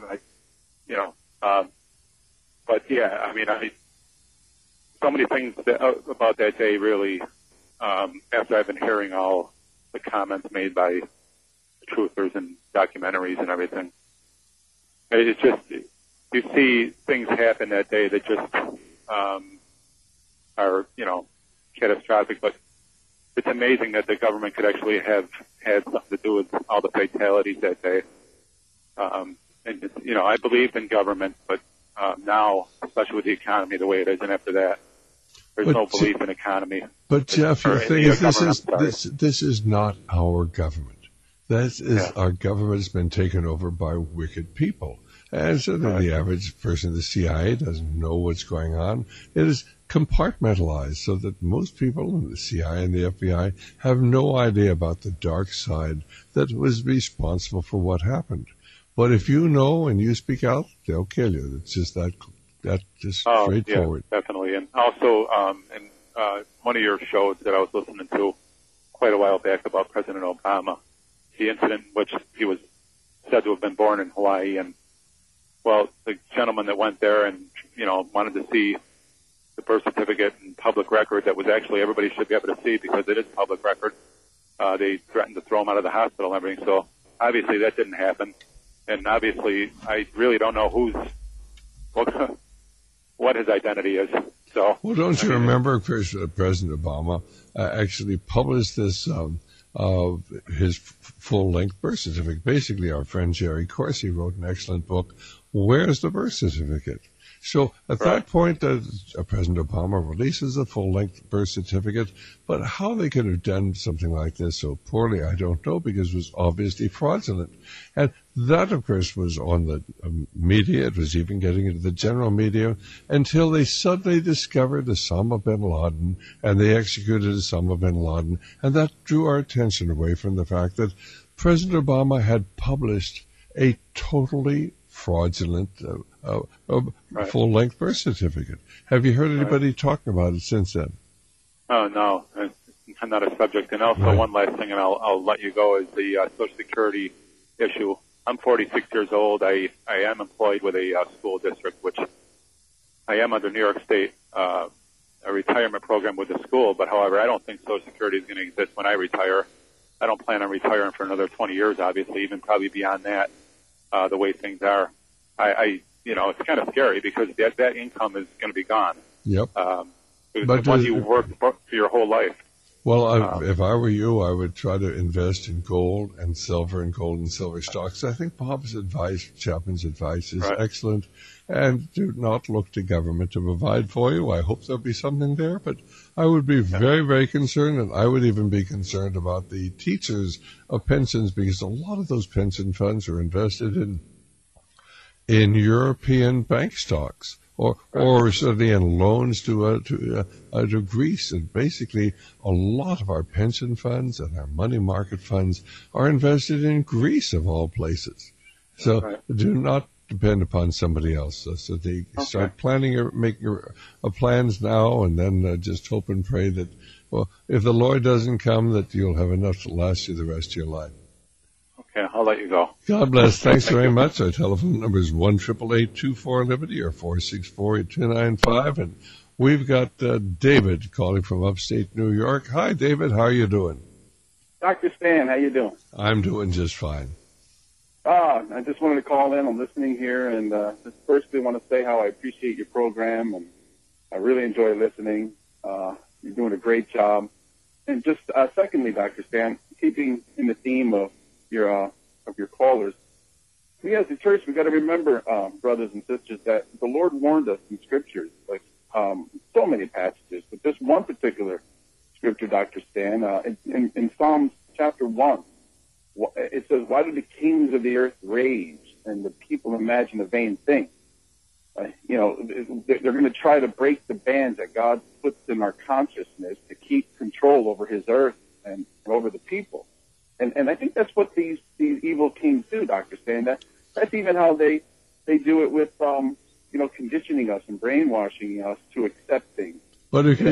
But yeah, so many things about that day really. After I've been hearing all the comments made by truthers and documentaries and everything, it's just. You see things happen that day that just are, catastrophic. But it's amazing that the government could actually have had something to do with all the fatalities that day. And I believed in government, but now, especially with the economy the way it is, and after that, there's no belief in economy. But Jeff, your thing is this is not our government. Our government has been taken over by wicked people. And so the average person in the CIA doesn't know what's going on. It is compartmentalized so that most people in the CIA and the FBI have no idea about the dark side that was responsible for what happened. But if you know and you speak out, they'll kill you. It's just that straightforward. Yeah, definitely. And also, in one of your shows that I was listening to quite a while back about President Obama, the incident in which he was said to have been born in Hawaii, and the gentleman that went there and wanted to see the birth certificate and public record that was actually everybody should be able to see because it is public record. They threatened to throw him out of the hospital and everything. So obviously that didn't happen. And obviously I really don't know what his identity is. So, well, don't you remember, President Obama actually published this his full-length birth certificate. Basically, our friend Jerry Corsi wrote an excellent book, Where's the Birth Certificate? So at that point, President Obama releases a full-length birth certificate, but how they could have done something like this so poorly, I don't know, because it was obviously fraudulent. And that, of course, was on the media. It was even getting into the general media until they suddenly discovered Osama bin Laden, and they executed Osama bin Laden, and that drew our attention away from the fact that President Obama had published a totally fraudulent full-length birth certificate. Have you heard anybody talking about it since then? Oh, no. I'm not a subject. And also one last thing, and I'll let you go, is the Social Security issue. I'm 46 years old. I am employed with a school district, which I am under New York State, a retirement program with the school. But, however, I don't think Social Security is going to exist when I retire. I don't plan on retiring for another 20 years, obviously, even probably beyond that, the way things are. It's kind of scary because that income is going to be gone. Yep. But once you work for your whole life. Well, if I were you, I would try to invest in gold and silver stocks. I think Bob's advice, Chapman's advice, is excellent. And do not look to government to provide for you. I hope there'll be something there, but I would be very, very concerned, and I would even be concerned about the teachers of pensions, because a lot of those pension funds are invested in European bank stocks, or certainly in loans to Greece. And basically, a lot of our pension funds and our money market funds are invested in Greece, of all places. So do not depend upon somebody else. So they start make your plans now, and then just hope and pray that, if the Lord doesn't come, that you'll have enough to last you the rest of your life. Okay, I'll let you go. God bless. Thanks very much. Our telephone number is 1-888-24-LIBERTY or 464-8295. And we've got David calling from upstate New York. Hi, David. How are you doing? Dr. Stan, how you doing? I'm doing just fine. I just wanted to call in. I'm listening here, and just firstly want to say how I appreciate your program, and I really enjoy listening. You're doing a great job. And just secondly, Dr. Stan, keeping in the theme of your callers, we as a church, we got to remember, brothers and sisters, that the Lord warned us in scriptures, like so many passages, but this one particular scripture, Dr. Stan, in Psalms chapter 1, it says, "Why do the kings of the earth rage and the people imagine a vain thing?" They're going to try to break the bands that God puts in our consciousness to keep control over His earth and over the people. And I think that's what these evil kings do, Dr. Stan. That's even how they do it with, conditioning us and brainwashing us to accept things. But if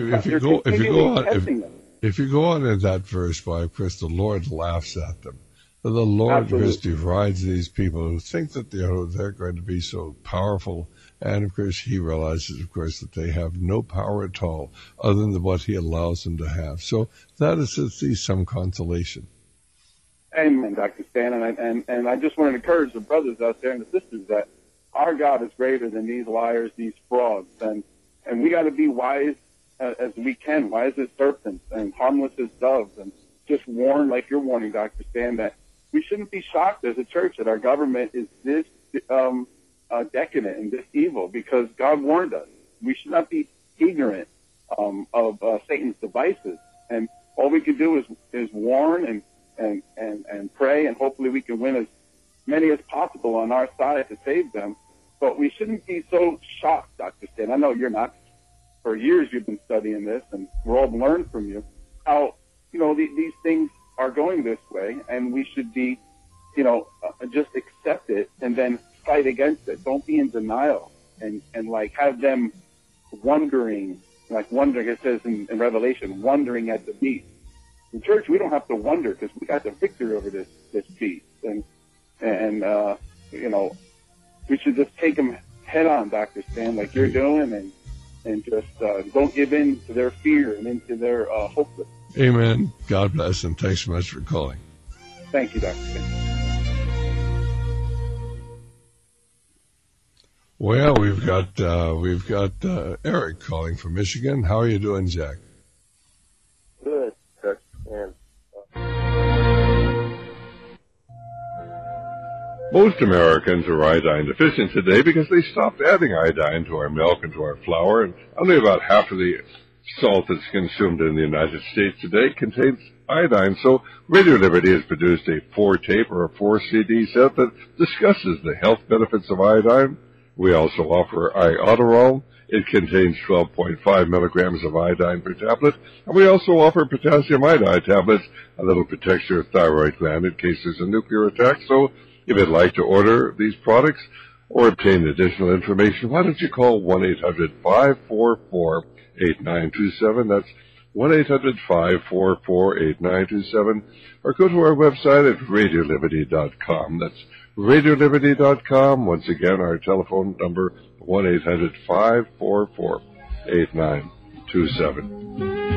you go on in that verse, of course, the Lord laughs at them. The Lord, of course, derides these people who think that they're going to be so powerful. And, of course, He realizes, of course, that they have no power at all other than what He allows them to have. So that is at least some consolation. Amen, Dr. Stan. And I just want to encourage the brothers out there and the sisters that our God is greater than these liars, these frauds. And we got to be wise as we can, wise as serpents and harmless as doves. And just warn, like you're warning, Dr. Stan, that we shouldn't be shocked as a church that our government is this decadent and this evil, because God warned us. We should not be ignorant of Satan's devices, and all we can do is warn and pray, and hopefully we can win as many as possible on our side to save them. But we shouldn't be so shocked, Dr. Stan. I know you're not. For years you've been studying this, and we're all learned from you how, these things are going this way, and we should be, just accept it and then fight against it. Don't be in denial and like have them wondering, it says in Revelation, wondering at the beast. In church, we don't have to wonder because we got the victory over this beast. And we should just take them head on, Dr. Stan, like you're doing, and just don't give in to their fear and into their hopelessness. Amen. God bless, and thanks so much for calling. Thank you, Dr. Stan. Well, we've got Eric calling from Michigan. How are you doing, Jack? Good, Dr. Stan. Most Americans are iodine deficient today because they stopped adding iodine to our milk and to our flour, and only about half of the salt that's consumed in the United States today contains iodine. So Radio Liberty has produced a 4-tape or a 4-CD set that discusses the health benefits of iodine. We also offer Iodoral. It contains 12.5 milligrams of iodine per tablet. And we also offer potassium iodide tablets, a little protects your thyroid gland in case there's a nuclear attack. So if you'd like to order these products or obtain additional information, why don't you call 1-800-544-8927. That's 1-800-544-8927. Or go to our website at radioliberty.com. That's radioliberty.com. Once again, our telephone number, 1-800-544-8927.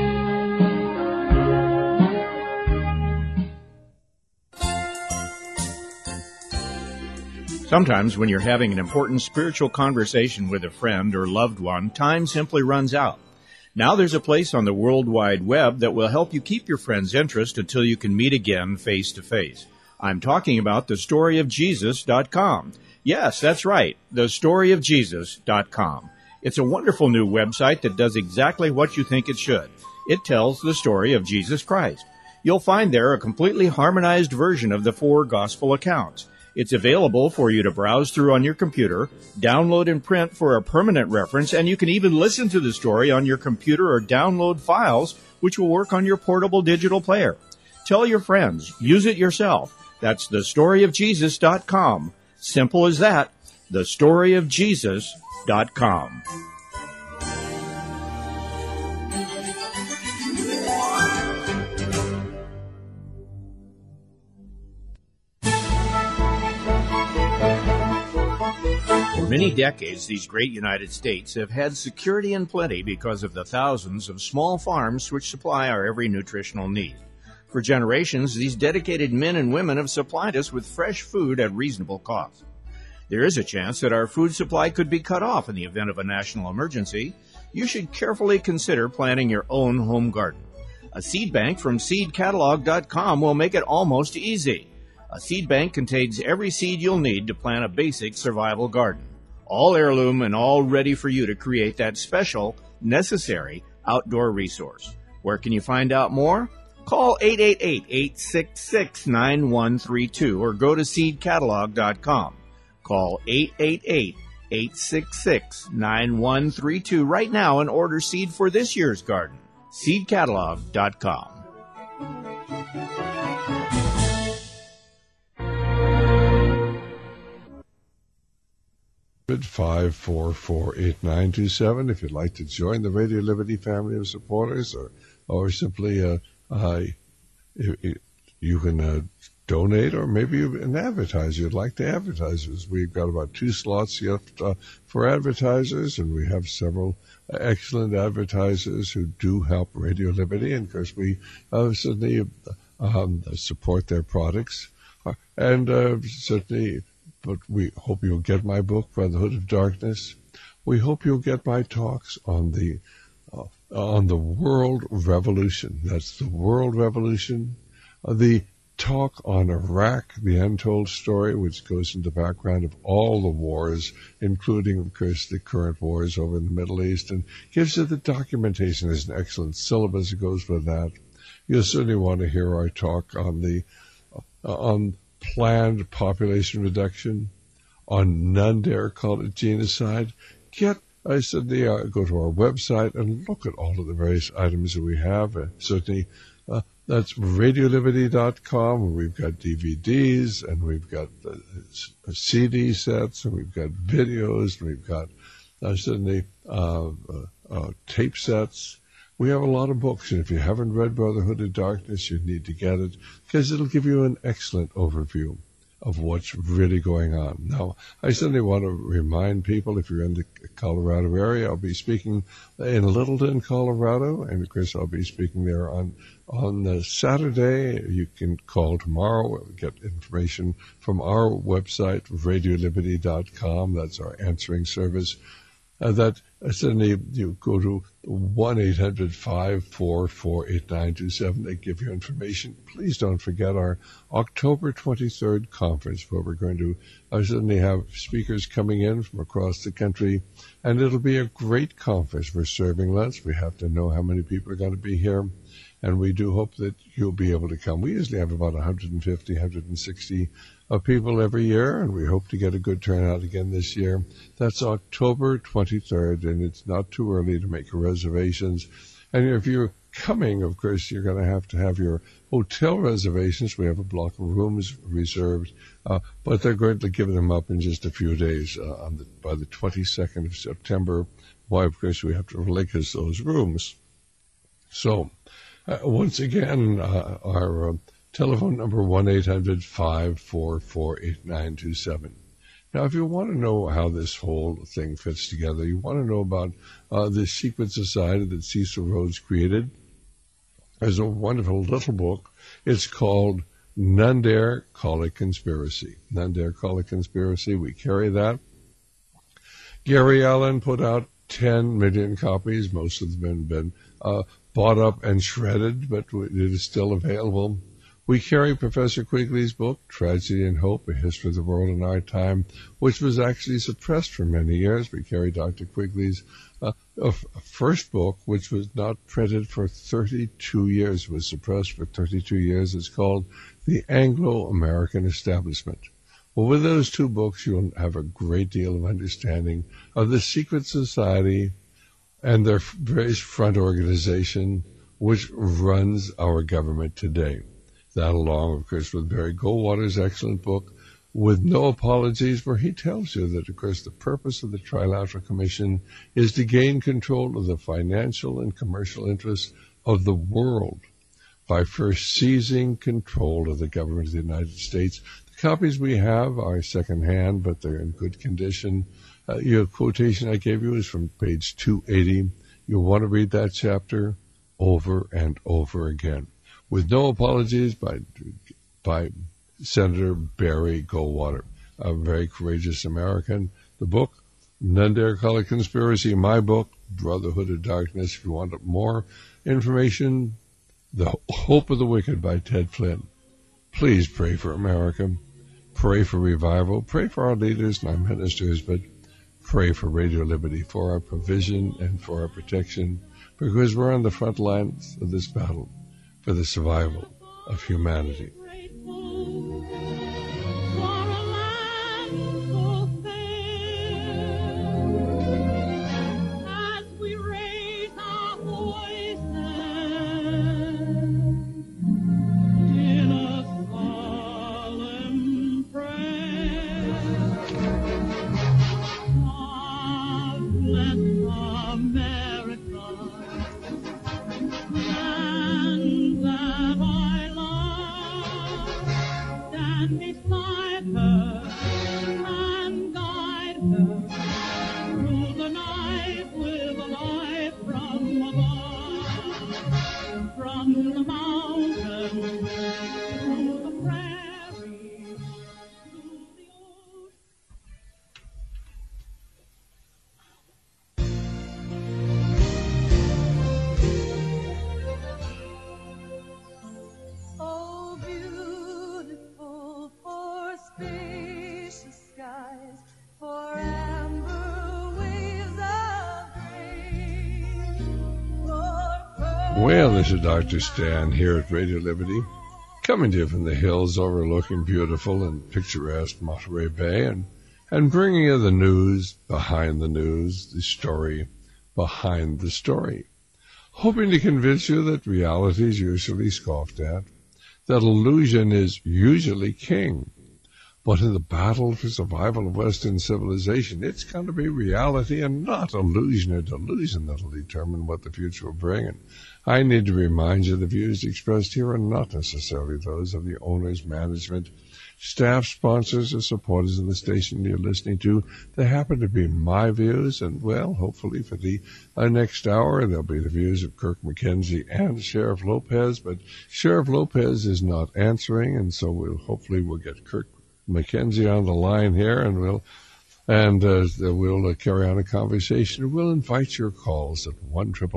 Sometimes when you're having an important spiritual conversation with a friend or loved one, time simply runs out. Now there's a place on the World Wide Web that will help you keep your friend's interest until you can meet again face to face. I'm talking about thestoryofjesus.com. Yes, that's right, thestoryofjesus.com. It's a wonderful new website that does exactly what you think it should. It tells the story of Jesus Christ. You'll find there a completely harmonized version of the 4 gospel accounts. It's available for you to browse through on your computer, download and print for a permanent reference, and you can even listen to the story on your computer or download files, which will work on your portable digital player. Tell your friends. Use it yourself. That's thestoryofjesus.com. Simple as that. thestoryofjesus.com. For many decades, these great United States have had security and plenty because of the thousands of small farms which supply our every nutritional need. For generations, these dedicated men and women have supplied us with fresh food at reasonable cost. There is a chance that our food supply could be cut off in the event of a national emergency. You should carefully consider planting your own home garden. A seed bank from seedcatalog.com will make it almost easy. A seed bank contains every seed you'll need to plant a basic survival garden. All heirloom and all ready for you to create that special, necessary outdoor resource. Where can you find out more? Call 888-866-9132 or go to seedcatalog.com. Call 888-866-9132 right now and order seed for this year's garden. seedcatalog.com. 544-8927 if you'd like to join the Radio Liberty family of supporters, or simply you can donate, or maybe you're an advertiser. You'd like to advertise. We've got about 2 slots left for advertisers, and we have several excellent advertisers who do help Radio Liberty, and of course we certainly support their products, and certainly. But we hope you'll get my book, Brotherhood of Darkness. We hope you'll get my talks on the world revolution. That's the world revolution, the talk on Iraq, the untold story, which goes into the background of all the wars, including, of course, the current wars over in the Middle East, and gives you the documentation. There's an excellent syllabus that goes with that. You'll certainly want to hear our talk on the on planned population reduction, on none dare call it genocide. I said, go to our website and look at all of the various items that we have. Certainly, that's radioliberty.com, where we've got DVDs, and we've got CD sets, and we've got videos, and we've got certainly tape sets. We have a lot of books, and if you haven't read Brotherhood of Darkness, you need to get it, because it'll give you an excellent overview of what's really going on. Now, I certainly want to remind people, if you're in the Colorado area, I'll be speaking in Littleton, Colorado, and of course I'll be speaking there on Saturday. You can call tomorrow, get information from our website, radioliberty.com. That's our answering service. That certainly you go to 1-800-544-8927. They give you information. Please don't forget our October 23rd conference, where we're going to certainly have speakers coming in from across the country, and it'll be a great conference. We're serving lunch. We have to know how many people are going to be here, and we do hope that you'll be able to come. We usually have about 150, 160 people every year, and we hope to get a good turnout again this year. That's October 23rd, and it's not too early to make your reservations. And if you're coming, of course, you're going to have your hotel reservations. We have a block of rooms reserved, but they're going to give them up in just a few days by the 22nd of September. Why, of course, we have to relinquish those rooms. So, once again, our telephone number 1-800-544-8927. Now, if you want to know how this whole thing fits together, you want to know about the secret society that Cecil Rhodes created, there's a wonderful little book. It's called None Dare Call It Conspiracy. None Dare Call It Conspiracy. We carry that. Gary Allen put out 10 million copies. Most of them have been bought up and shredded, but it is still available. We carry Professor Quigley's book, Tragedy and Hope, A History of the World in Our Time, which was actually suppressed for many years. We carry Dr. Quigley's first book, which was not printed for 32 years. It was suppressed for 32 years. It's called The Anglo-American Establishment. Well, with those two books, you'll have a great deal of understanding of the secret society and their various front organization, which runs our government today. That, along, of course, with Barry Goldwater's excellent book, With No Apologies, where he tells you that, of course, the purpose of the Trilateral Commission is to gain control of the financial and commercial interests of the world by first seizing control of the government of the United States. The copies we have are secondhand, but they're in good condition. Your quotation I gave you is from page 280. You'll want to read that chapter over and over again. With No Apologies by Senator Barry Goldwater, a very courageous American. The book, None Dare Call It Conspiracy, my book, Brotherhood of Darkness. If you want more information, The Hope of the Wicked by Ted Flynn. Please pray for America. Pray for revival. Pray for our leaders and our ministers, but pray for Radio Liberty, for our provision and for our protection, because we're on the front lines of this battle for the survival of humanity. Oh, beautiful. Well, this is Dr. Stan here at Radio Liberty, coming to you from the hills overlooking beautiful and picturesque Monterey Bay, and bringing you the news behind the news, the story behind the story, hoping to convince you that reality is usually scoffed at, that illusion is usually king. But in the battle for survival of Western civilization, it's going to be reality and not illusion or delusion that will determine what the future will bring. And I need to remind you the views expressed here are not necessarily those of the owners, management, staff, sponsors, or supporters of the station you're listening to. They happen to be my views, and, well, hopefully for the next hour, there'll be the views of Kirk McKenzie and Sheriff Lopez, but Sheriff Lopez is not answering, and so we'll get Kirk McKenzie on the line here, and we'll carry on a conversation. We'll invite your calls at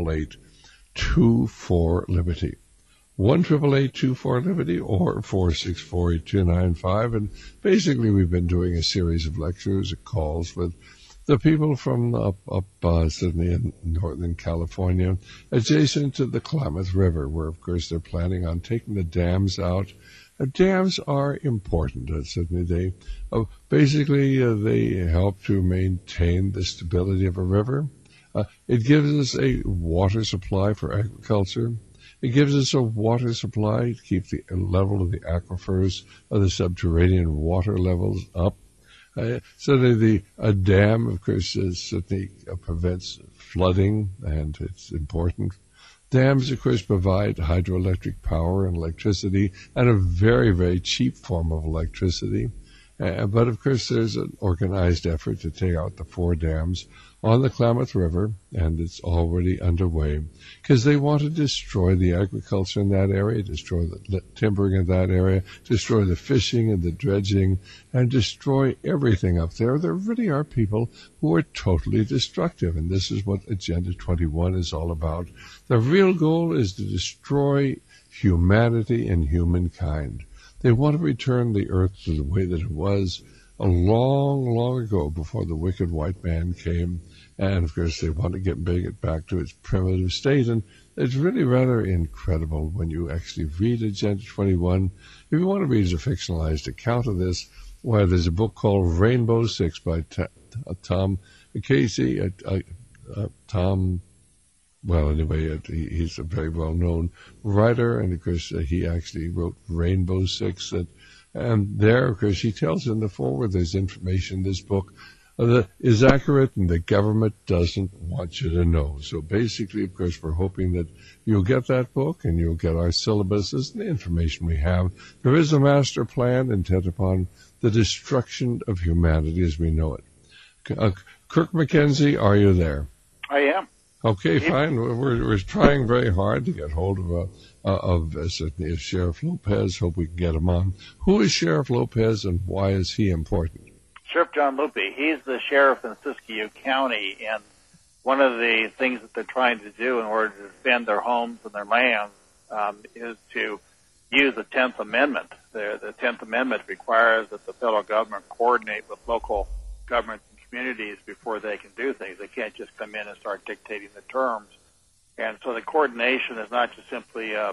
1-888-24-LIBERTY. 1-888-24-LIBERTY or 464-8295. And basically we've been doing a series of lectures, calls with the people from up Sydney and Northern California, adjacent to the Klamath River, where, of course, they're planning on taking the dams out. Dams are important at Sydney. They help to maintain the stability of a river. It gives us a water supply for agriculture. It gives us a water supply to keep the level of the aquifers of the subterranean water levels up. A dam, of course, certainly prevents flooding, and it's important. Dams, of course, provide hydroelectric power and electricity, and a very, very cheap form of electricity. But, of course, there's an organized effort to take out the 4 dams on the Klamath River, and it's already underway, because they want to destroy the agriculture in that area, destroy the timbering in that area, destroy the fishing and the dredging, and destroy everything up there. There really are people who are totally destructive, and this is what Agenda 21 is all about. The real goal is to destroy humanity and humankind. They want to return the earth to the way that it was a long, long ago before the wicked white man came. And, of course, they want to bring it back to its primitive state. And it's really rather incredible when you actually read Agenda 21. If you want to read a fictionalized account of this, well, there's a book called Rainbow 6 by Tom Casey. He's a very well-known writer, and, of course, he actually wrote Rainbow 6. And there, of course, he tells in the foreword there's information in this book that is accurate and the government doesn't want you to know. So basically, of course, we're hoping that you'll get that book and you'll get our syllabuses and the information we have. There is a master plan intent upon the destruction of humanity as we know it. Kirk McKenzie, are you there? I am. Okay, fine. We're trying very hard to get hold of Sheriff Lopez. Hope we can get him on. Who is Sheriff Lopez, and why is he important? Sheriff John Lupe. He's the sheriff in Siskiyou County, and one of the things that they're trying to do in order to defend their homes and their lands is to use the 10th Amendment. The 10th Amendment requires that the federal government coordinate with local governments and communities before they can do things. They can't just come in and start dictating the terms. And so the coordination is not just simply a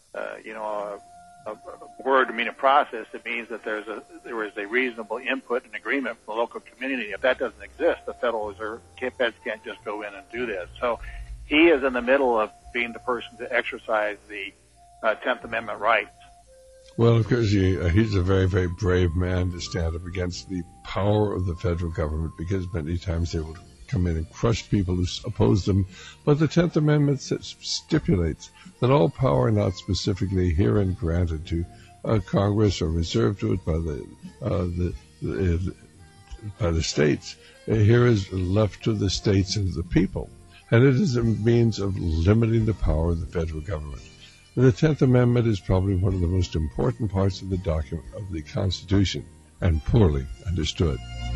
word to mean a process. It means that there is a reasonable input and agreement from the local community. If that doesn't exist, the Federal Reserve feds can't just go in and do this. So he is in the middle of being the person to exercise the 10th Amendment rights. Well, of course, he's a very, very brave man to stand up against the power of the federal government, because many times they will come in and crush people who oppose them. But the 10th Amendment stipulates that all power not specifically herein granted to Congress or reserved to it by the states, here is left to the states and the people. And it is a means of limiting the power of the federal government. The 10th Amendment is probably one of the most important parts of the document of the Constitution, and poorly understood.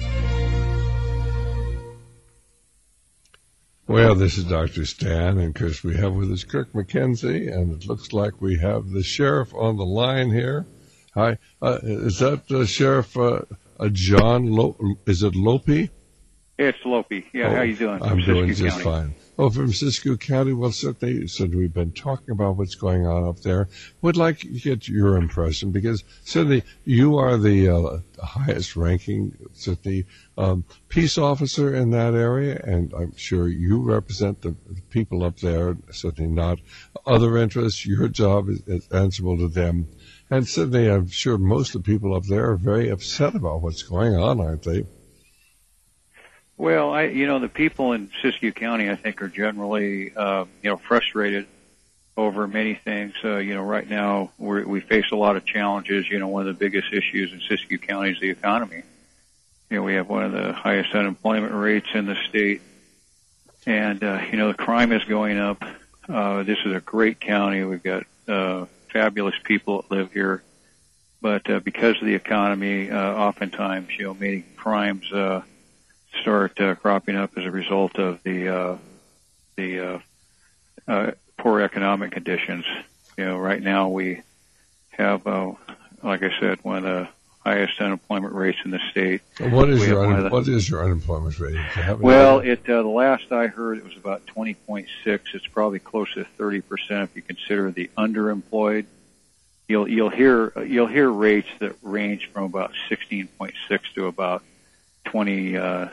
Well, this is Dr. Stan, and of course we have with us Kirk McKenzie, and it looks like we have the sheriff on the line here. Hi, is that Sheriff John is it Lope? It's Lope. Yeah, how you doing? I'm doing just fine. from Siskiyou County. Well, certainly we've been talking about what's going on up there. Would like to get your impression, because certainly you are the highest ranking, certainly, peace officer in that area, and I'm sure you represent the people up there, certainly not other interests. Your job is answerable to them. And certainly I'm sure most of the people up there are very upset about what's going on, aren't they? Well, the people in Siskiyou County, I think, are generally, frustrated over many things. Right now we face a lot of challenges. One of the biggest issues in Siskiyou County is the economy. We have one of the highest unemployment rates in the state, and the crime is going up. This is a great county. We've got fabulous people that live here, but because of the economy, oftentimes many crimes start cropping up as a result of the poor economic conditions. Right now we have, like I said, one of the highest unemployment rates in the state. What is your unemployment rate? Well, the last I heard, it was about 20.6. It's probably close to 30% if you consider the underemployed. You'll hear rates that range from about 16.6 to about 20.6,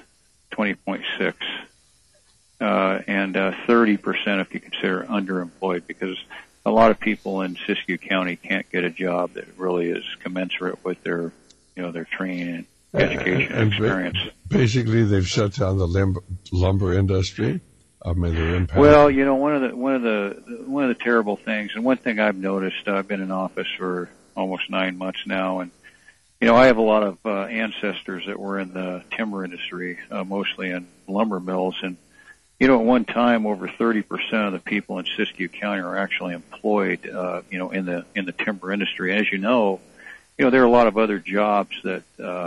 and 30% if you consider underemployed, because a lot of people in Siskiyou County can't get a job that really is commensurate with their training and education and experience. Basically, they've shut down the lumber industry. They're impacted. Well, one of the terrible things, and one thing I've noticed, I've been in office for almost 9 months now, and I have a lot of ancestors that were in the timber industry, mostly in lumber mills, and at one time, over 30% of the people in Siskiyou County are actually employed, in the timber industry. And as you know, there are a lot of other jobs that,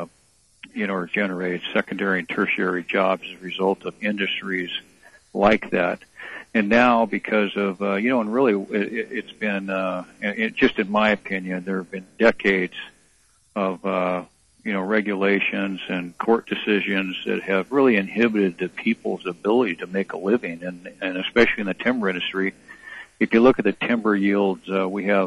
are generated, secondary and tertiary jobs as a result of industries like that. And now, because of, and really, it's been, just in my opinion, there have been decades of, regulations and court decisions that have really inhibited the people's ability to make a living, and especially in the timber industry. If you look at the timber yields, we have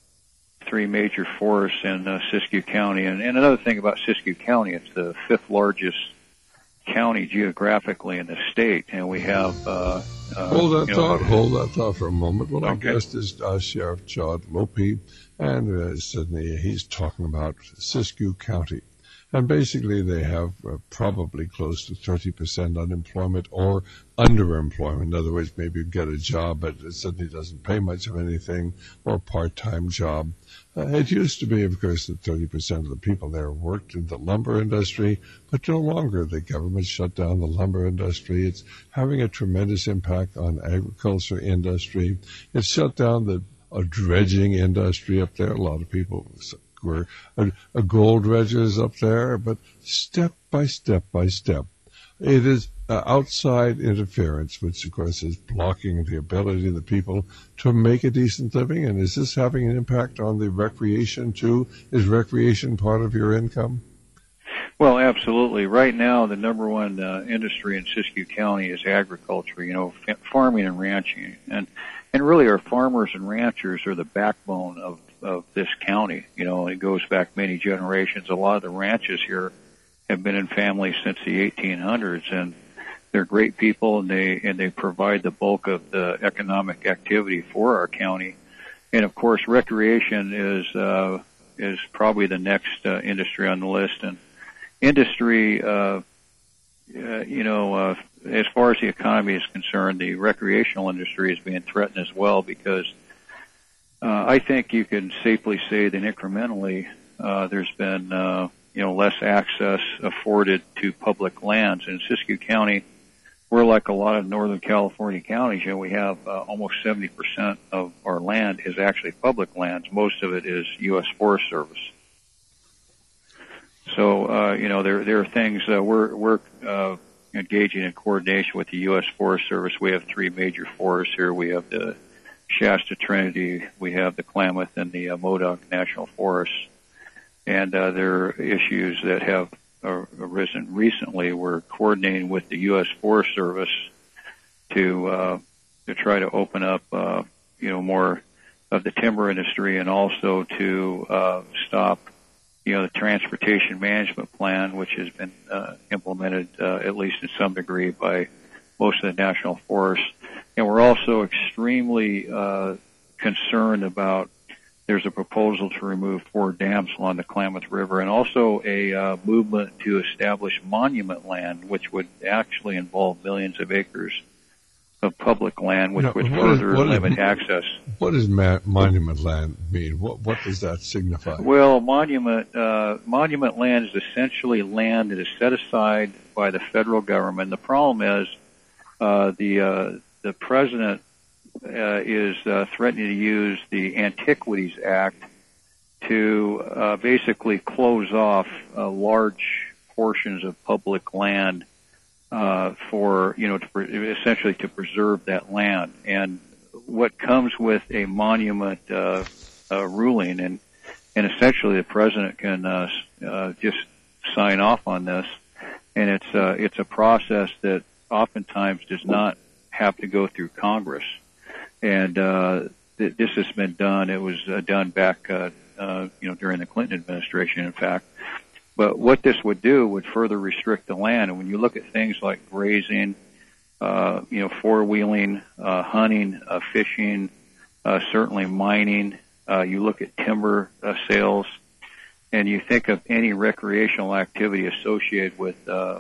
3 major forests in Siskiyou County, and another thing about Siskiyou County, it's the 5th largest county geographically in the state, and we have hold that thought for a moment. Well, our guest is Sheriff Chad Lope, and suddenly he's talking about Siskiyou County. And basically they have probably close to 30% unemployment or underemployment. In other words, maybe you get a job, but it suddenly doesn't pay much of anything, or a part-time job. It used to be, of course, that 30% of the people there worked in the lumber industry, but no longer. The government shut down the lumber industry. It's having a tremendous impact on agriculture industry. It's shut down a dredging industry up there. A lot of people were gold dredgers up there, but step by step by step, it is outside interference, which of course is blocking the ability of the people to make a decent living. And is this having an impact on the recreation too? Is recreation part of your income? Well, absolutely. Right now, the number one industry in Siskiyou County is agriculture, farming and ranching. And really our farmers and ranchers are the backbone of this county. It goes back many generations. A lot of the ranches here have been in families since the 1800s, and they're great people, and they provide the bulk of the economic activity for our county. And of course, recreation is probably the next industry on the list. And industry, as far as the economy is concerned, the recreational industry is being threatened as well, because I think you can safely say that incrementally there's been less access afforded to public lands. In Siskiyou County, we're like a lot of Northern California counties. We have almost 70% of our land is actually public lands. Most of it is U.S. Forest Service. So there are things we're engaging in coordination with the U.S. Forest Service. We have 3 major forests here. We have the Shasta Trinity, we have the Klamath, and the Modoc National Forests. And there are issues that have arisen recently. We're coordinating with the U.S. Forest Service to try to open up, more of the timber industry, and also to stop, the transportation management plan, which has been implemented at least in some degree by most of the national forests. And we're also extremely concerned about, there's a proposal to remove 4 dams along the Klamath River, and also a movement to establish monument land, which would actually involve millions of acres of public land, which would further limit access. What does monument land mean? What does that signify? Well, monument land is essentially land that is set aside by the federal government. The problem is the president is threatening to use the Antiquities Act to basically close off large portions of public land for, essentially to preserve that land. And what comes with a monument ruling, and essentially the president can just sign off on this, and it's a process that oftentimes does not have to go through Congress. And this has been done. It was done back, during the Clinton administration, in fact. But what this would do would further restrict the land. And when you look at things like grazing, four-wheeling, hunting, fishing, certainly mining, you look at timber sales, and you think of any recreational activity associated with the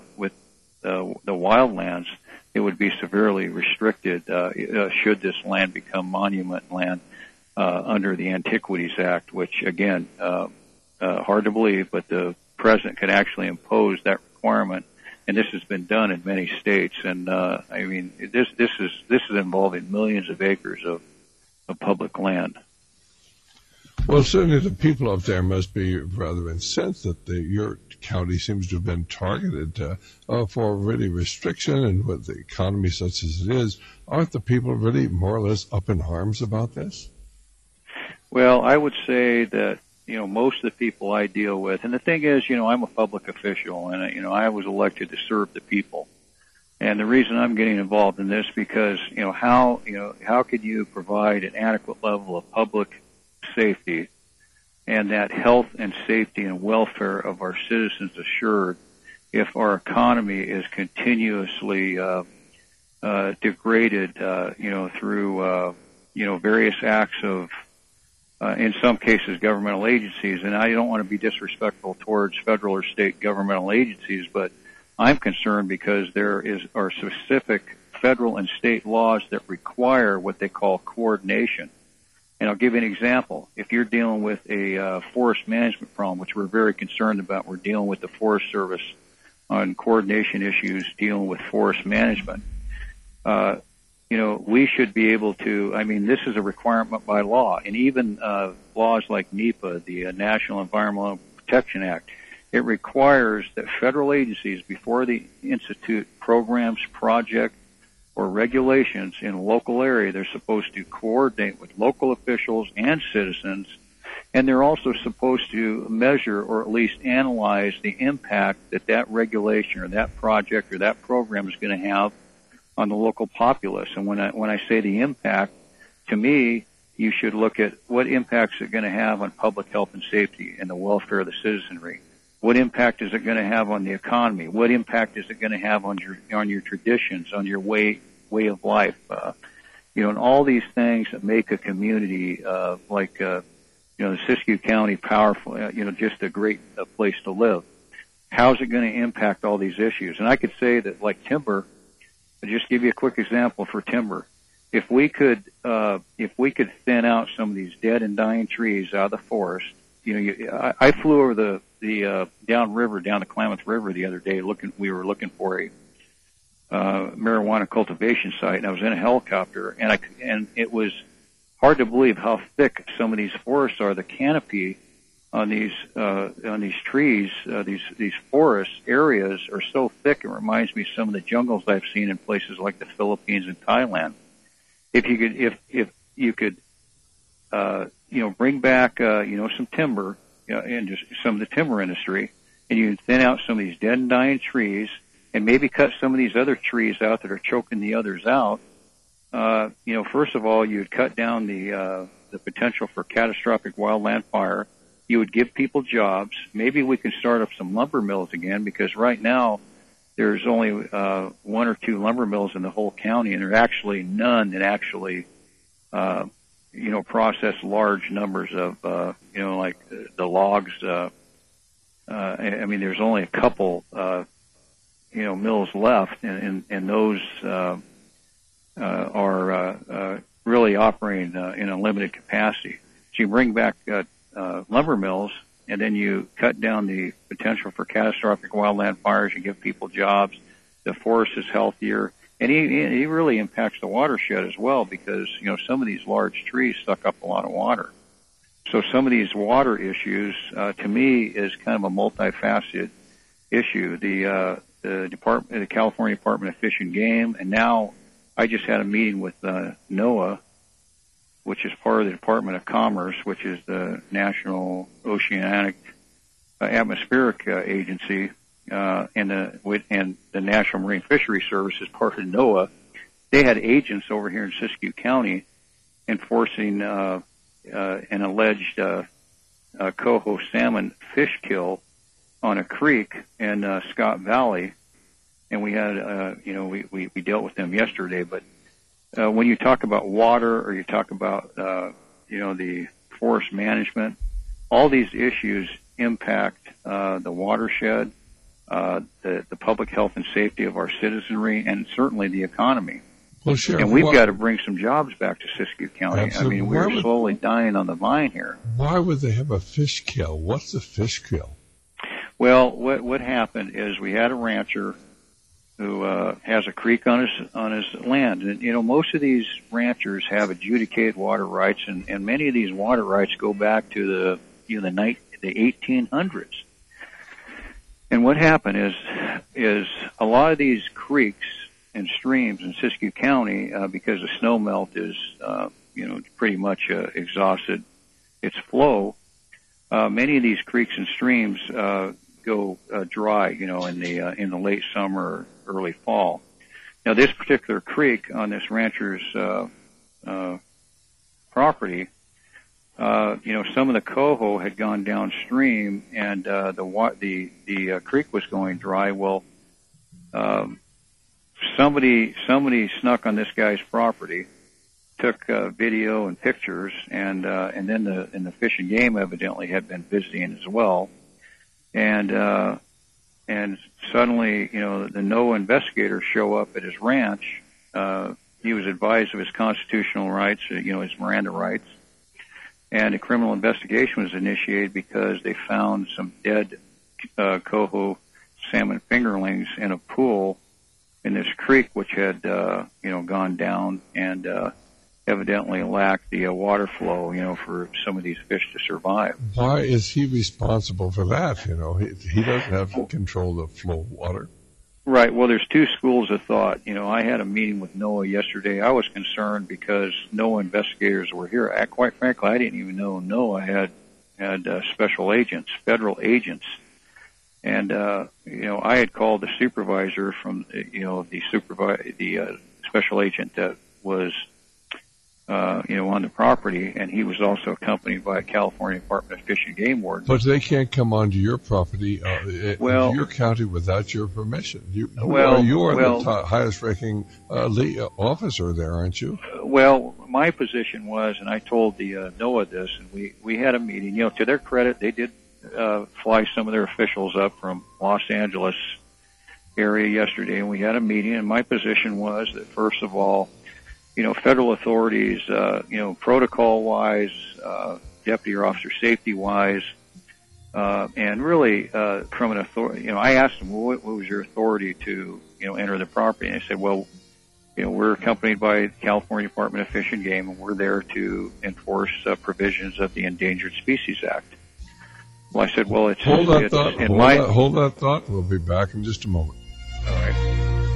wildlands, it would be severely restricted should this land become monument land under the Antiquities Act, which, again, hard to believe, but the president can actually impose that requirement, and this has been done in many states. And this is involving millions of acres of public land. Well, certainly the people up there must be rather incensed that your county seems to have been targeted for really restriction, and with the economy such as it is, aren't the people really more or less up in arms about this? Well, I would say that, most of the people I deal with, and the thing is, I'm a public official, and, I was elected to serve the people. And the reason I'm getting involved in this, because, how could you provide an adequate level of public safety and that health and safety and welfare of our citizens assured if our economy is continuously degraded, through various acts of, in some cases, governmental agencies. And I don't want to be disrespectful towards federal or state governmental agencies, but I'm concerned because there are specific federal and state laws that require what they call coordination. And I'll give you an example. If you're dealing with a forest management problem, which we're very concerned about, we're dealing with the Forest Service on coordination issues dealing with forest management. We should be able to, this is a requirement by law, and even laws like NEPA, the National Environmental Protection Act, it requires that federal agencies, before they institute programs, projects, or regulations in a local area, they're supposed to coordinate with local officials and citizens, and they're also supposed to measure or at least analyze the impact that regulation or that project or that program is going to have on the local populace. And when I say the impact, to me, you should look at what impacts it's going to have on public health and safety and the welfare of the citizenry. What impact is it going to have on the economy? What impact is it going to have on your traditions, on your way of life? And all these things that make a community the Siskiyou County powerful, just a great place to live. How's it going to impact all these issues? And I could say that, like timber, I'll just give you a quick example for timber. If we could thin out some of these dead and dying trees out of the forest, I flew over the down the Klamath River the other day. We were looking for a marijuana cultivation site, and I was in a helicopter, and it was hard to believe how thick some of these forests are. The canopy on these trees, these forest areas are so thick it reminds me of some of the jungles I've seen in places like the Philippines and Thailand. If you could bring back some timber and just some of the timber industry, and you thin out some of these dead and dying trees, and maybe cut some of these other trees out that are choking the others out. First of all, you'd cut down the potential for catastrophic wildland fire. You would give people jobs. Maybe we can start up some lumber mills again, because right now there's only 1 or 2 lumber mills in the whole county, and there's actually none that actually, process large numbers of, like the logs. There's only a couple, mills left, and those are really operating in a limited capacity. So you bring back lumber mills, and then you cut down the potential for catastrophic wildland fires. You give people jobs. The forest is healthier, and it really impacts the watershed as well, because some of these large trees suck up a lot of water. So some of these water issues, to me, is kind of a multifaceted issue. The California Department of Fish and Game, and now I just had a meeting with NOAA, which is part of the Department of Commerce, which is the National Oceanic Atmospheric Agency, and the National Marine Fisheries Service is part of NOAA. They had agents over here in Siskiyou County enforcing an alleged coho salmon fish kill on a creek in Scott Valley, and we had we dealt with them yesterday. But when you talk about water, or you talk about the forest management, all these issues impact the watershed, the public health and safety of our citizenry, and certainly the economy. Well, sure. And we've got to bring some jobs back to Siskiyou County. Absolutely. We're slowly dying on the vine here. Why would they have a fish kill? What's a fish kill? Well, what happened is we had a rancher who has a creek on his land, and most of these ranchers have adjudicated water rights, and many of these water rights go back to the 1800s. And what happened is a lot of these creeks and streams in Siskiyou County, because the snow melt is pretty much exhausted its flow. Many of these creeks and streams go dry, in the late summer, early fall. Now, this particular creek on this rancher's property, some of the coho had gone downstream, and the creek was going dry. Well, somebody snuck on this guy's property, took video and pictures, and then the Fish and Game evidently had been visiting as well, and suddenly the NOAA investigators show up at his ranch. He was advised of his constitutional rights, his Miranda rights, and a criminal investigation was initiated because they found some dead coho salmon fingerlings in a pool in this creek, which had gone down and evidently lacked the water flow, for some of these fish to survive. Why is he responsible for that? He doesn't have to control the flow of water. Right. Well, there's two schools of thought. I had a meeting with NOAA yesterday. I was concerned because NOAA investigators were here. Quite frankly, I didn't even know NOAA had special agents, federal agents. And, I had called the supervisor from, the special agent that was, on the property, and he was also accompanied by a California Department of Fish and Game warden. But they can't come onto your property, your county, without your permission. You are the highest-ranking officer there, aren't you? Well, my position was, and I told the NOAA this, and we had a meeting. To their credit, they did fly some of their officials up from Los Angeles area yesterday, and we had a meeting, and my position was that, first of all, federal authorities, protocol-wise, deputy or officer safety-wise, and really from an authority, I asked them, well, what was your authority to, enter the property? And they said, well, we're accompanied by the California Department of Fish and Game, and we're there to enforce provisions of the Endangered Species Act. Well, I said, well, Hold that thought. We'll be back in just a moment. All right.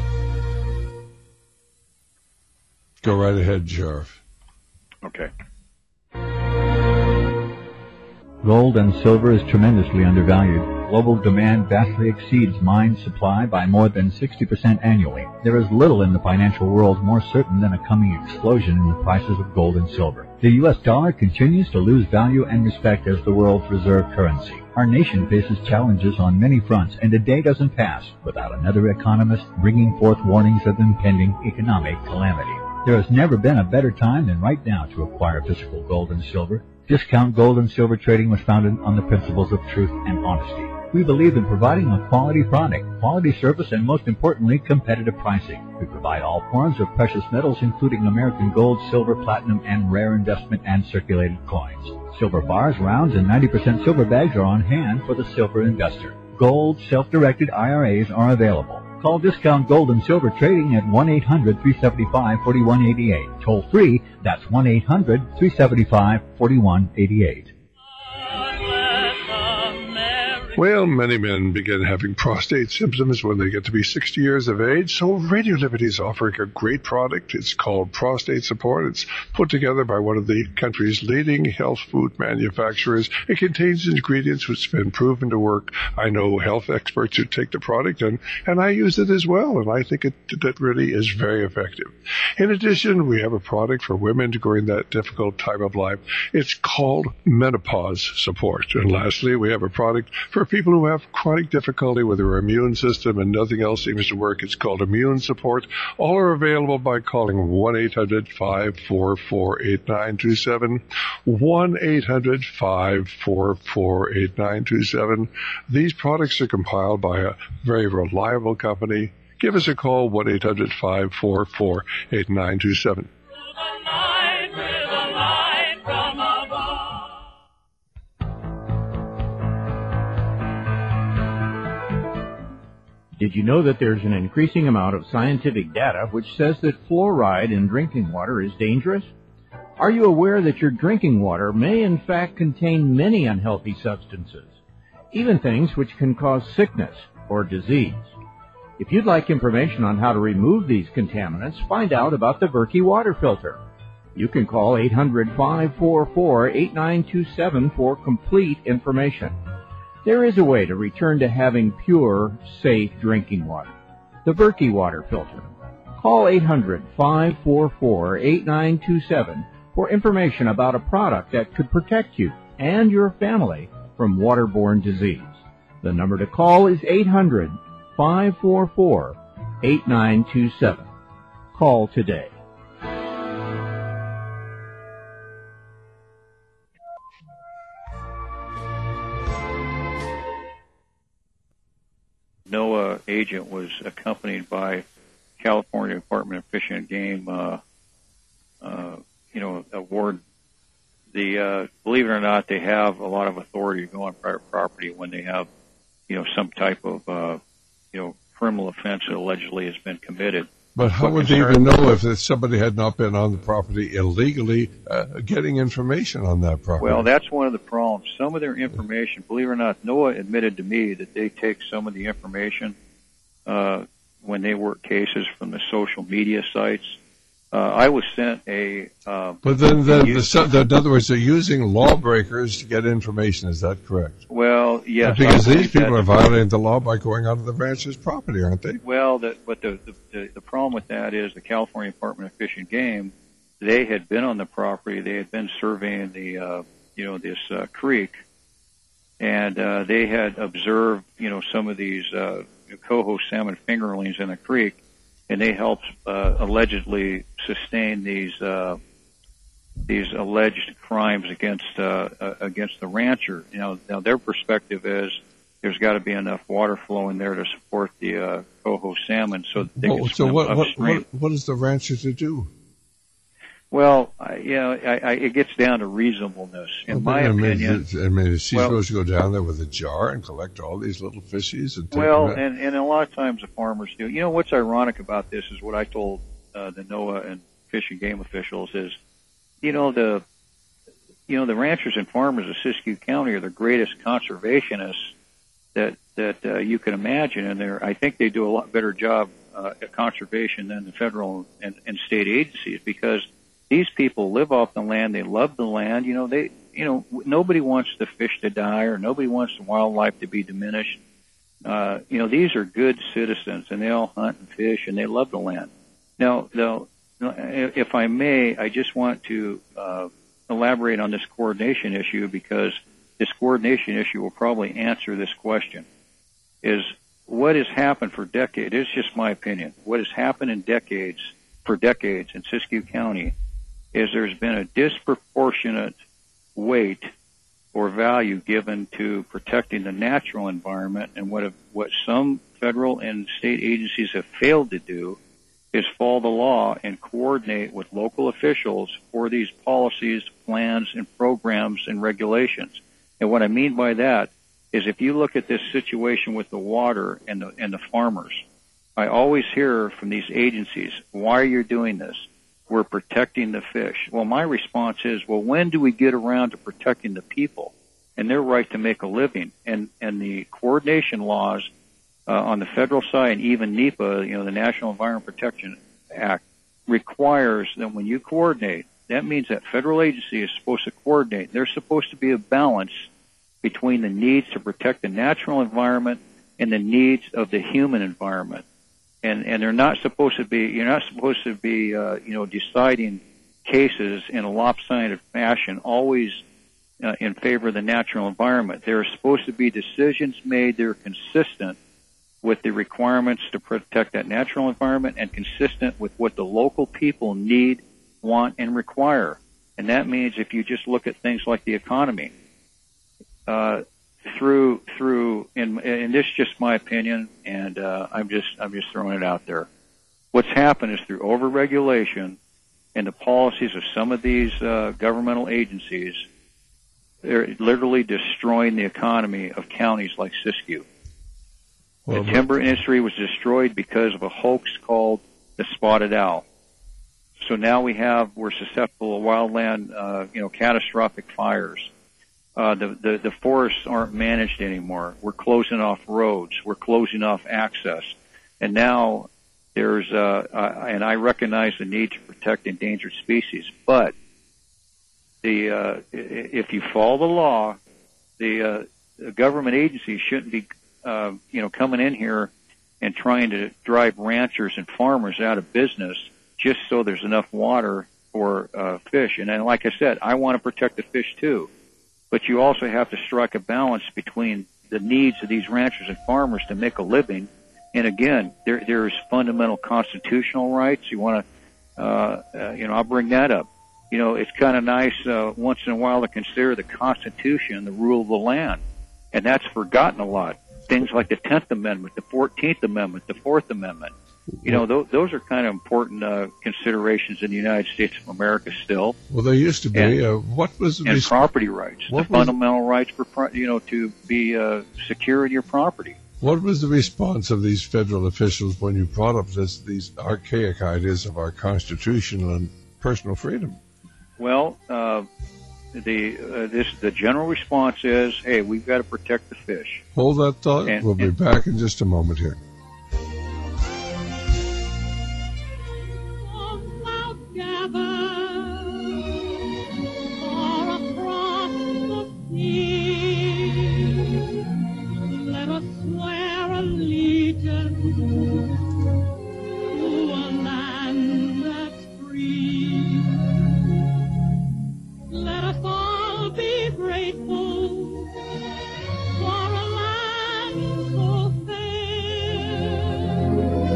Go right ahead, Sheriff. Okay. Gold and silver is tremendously undervalued. Global demand vastly exceeds mine supply by more than 60% annually. There is little in the financial world more certain than a coming explosion in the prices of gold and silver. The U.S. dollar continues to lose value and respect as the world's reserve currency. Our nation faces challenges on many fronts, and a day doesn't pass without another economist bringing forth warnings of impending economic calamity. There has never been a better time than right now to acquire physical gold and silver. Discount Gold and Silver Trading was founded on the principles of truth and honesty. We believe in providing a quality product, quality service, and most importantly, competitive pricing. We provide all forms of precious metals, including American gold, silver, platinum, and rare investment and circulated coins. Silver bars, rounds, and 90% silver bags are on hand for the silver investor. Gold, self-directed IRAs are available. Call Discount Gold and Silver Trading at 1-800-375-4188. Toll free, that's 1-800-375-4188. Well, many men begin having prostate symptoms when they get to be 60 years of age, so Radio Liberty is offering a great product. It's called Prostate Support. It's put together by one of the country's leading health food manufacturers. It contains ingredients which have been proven to work. I know health experts who take the product, and I use it as well, and I think that really is very effective. In addition, we have a product for women during that difficult time of life. It's called Menopause Support. And lastly, we have a product for people who have chronic difficulty with their immune system and nothing else seems to work. It's called Immune Support. All are available by calling 1-800-544-8927, 1-800-544-8927. These products are compiled by a very reliable company. Give us a call, 1-800-544-8927. Did you know that there's an increasing amount of scientific data which says that fluoride in drinking water is dangerous? Are you aware that your drinking water may in fact contain many unhealthy substances, even things which can cause sickness or disease? If you'd like information on how to remove these contaminants, find out about the Berkey water filter. You can call 800-544-8927 for complete information. There is a way to return to having pure, safe drinking water. The Berkey water filter. Call 800-544-8927 for information about a product that could protect you and your family from waterborne disease. The number to call is 800-544-8927. Call today. NOAA agent was accompanied by California Department of Fish and Game, award. Believe it or not, they have a lot of authority to go on private property when they have, some type of, criminal offense that allegedly has been committed. But how would they even know if somebody had not been on the property illegally getting information on that property? Well, that's one of the problems. Some of their information, believe it or not, NOAA admitted to me that they take some of the information when they work cases from the social media sites. I was sent a... but then, in other words, they're using lawbreakers to get information. Is that correct? Well, yes. Because these people are violating the law by going onto the rancher's property, aren't they? Well, but the problem with that is the California Department of Fish and Game, they had been on the property. They had been surveying the, this creek, and they had observed, some of these coho salmon fingerlings in the creek. And they helped allegedly sustain these alleged crimes against the rancher. Now their perspective is there's got to be enough water flow in there to support the coho salmon, so that they can swim upstream. What is the rancher to do? Well, it gets down to reasonableness, in my opinion. Is she supposed to go down there with a jar and collect all these little fishies? And take them and a lot of times the farmers do. What's ironic about this is what I told the NOAA and Fish and Game officials is, the ranchers and farmers of Siskiyou County are the greatest conservationists that you can imagine, and I think they do a lot better job at conservation than the federal and state agencies, because these people live off the land. They love the land. nobody wants the fish to die or nobody wants the wildlife to be diminished. These are good citizens, and they all hunt and fish, and they love the land. Now, if I may, I just want to elaborate on this coordination issue, because this coordination issue will probably answer this question. Is what has happened for decades, it's just my opinion, what has happened for decades in Siskiyou County is there's been a disproportionate weight or value given to protecting the natural environment, and what some federal and state agencies have failed to do is follow the law and coordinate with local officials for these policies, plans, and programs and regulations. And what I mean by that is, if you look at this situation with the water and the farmers, I always hear from these agencies, why are you doing this? We're protecting the fish. Well, my response is, well, when do we get around to protecting the people and their right to make a living? And the coordination laws on the federal side, and even NEPA, the National Environment Protection Act, requires that when you coordinate, that means that federal agency is supposed to coordinate. There's supposed to be a balance between the needs to protect the natural environment and the needs of the human environment. And they're not supposed to be, you're not supposed to be, deciding cases in a lopsided fashion, always in favor of the natural environment. There are supposed to be decisions made that are consistent with the requirements to protect that natural environment and consistent with what the local people need, want, and require. And that means, if you just look at things like the economy, and this is just my opinion, and I'm just throwing it out there. What's happened is, through overregulation and the policies of some of these governmental agencies, they're literally destroying the economy of counties like Siskiyou. The timber industry was destroyed because of a hoax called the spotted owl. So now we're susceptible to wildland, catastrophic fires. The forests aren't managed anymore. We're closing off roads. We're closing off access. And now there's, and I recognize the need to protect endangered species, but if you follow the law, the government agencies shouldn't be, coming in here and trying to drive ranchers and farmers out of business just so there's enough water for fish. And then, like I said, I want to protect the fish too. But you also have to strike a balance between the needs of these ranchers and farmers to make a living. And again, there's fundamental constitutional rights. You want to, I'll bring that up. It's kind of nice once in a while to consider the Constitution, the rule of the land. And that's forgotten a lot. Things like the 10th Amendment, the 14th Amendment, the 4th Amendment. Those are kind of important considerations in the United States of America still. Well, there used to be. What was the property rights? The fundamental rights for to be secure in your property. What was the response of these federal officials when you brought up these archaic ideas of our Constitution and personal freedom? Well, the general response is, hey, we've got to protect the fish. Hold that thought. We'll be back in just a moment here. Let us swear allegiance to a land that's free. Let us all be grateful for a land so fair.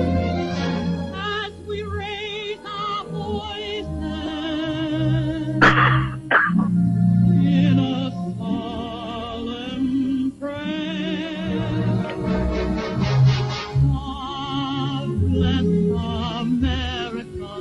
As we raise our voices in a solemn prayer, God bless America.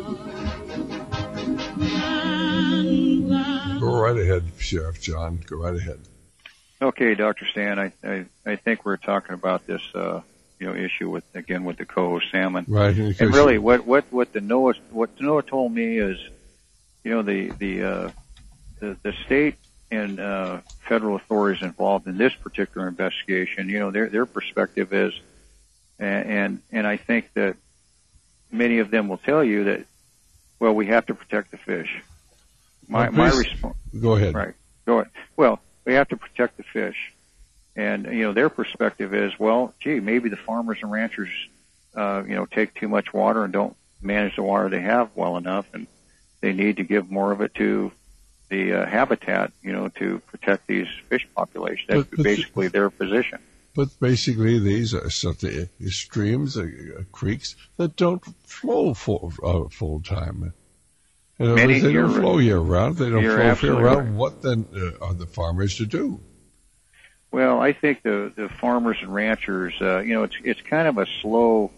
Go right ahead, Sheriff John. Go right ahead. Okay, Dr. Stan. I think we're talking about this issue with the coho salmon. Right. And really, what NOAA told me is, the state and federal authorities involved in this particular investigation, their perspective is, and I think that many of them will tell you that, well, we have to protect the fish. My response. Go ahead. Right. So, well, we have to protect the fish. And, their perspective is, well, gee, maybe the farmers and ranchers, take too much water and don't manage the water they have well enough, and they need to give more of it to the habitat, to protect these fish populations. That's basically their position. But basically, these are streams, creeks that don't flow full time. They don't flow year round. They don't flow year round. Right. What then are the farmers to do? Well, I think the farmers and ranchers, it's kind of a slow,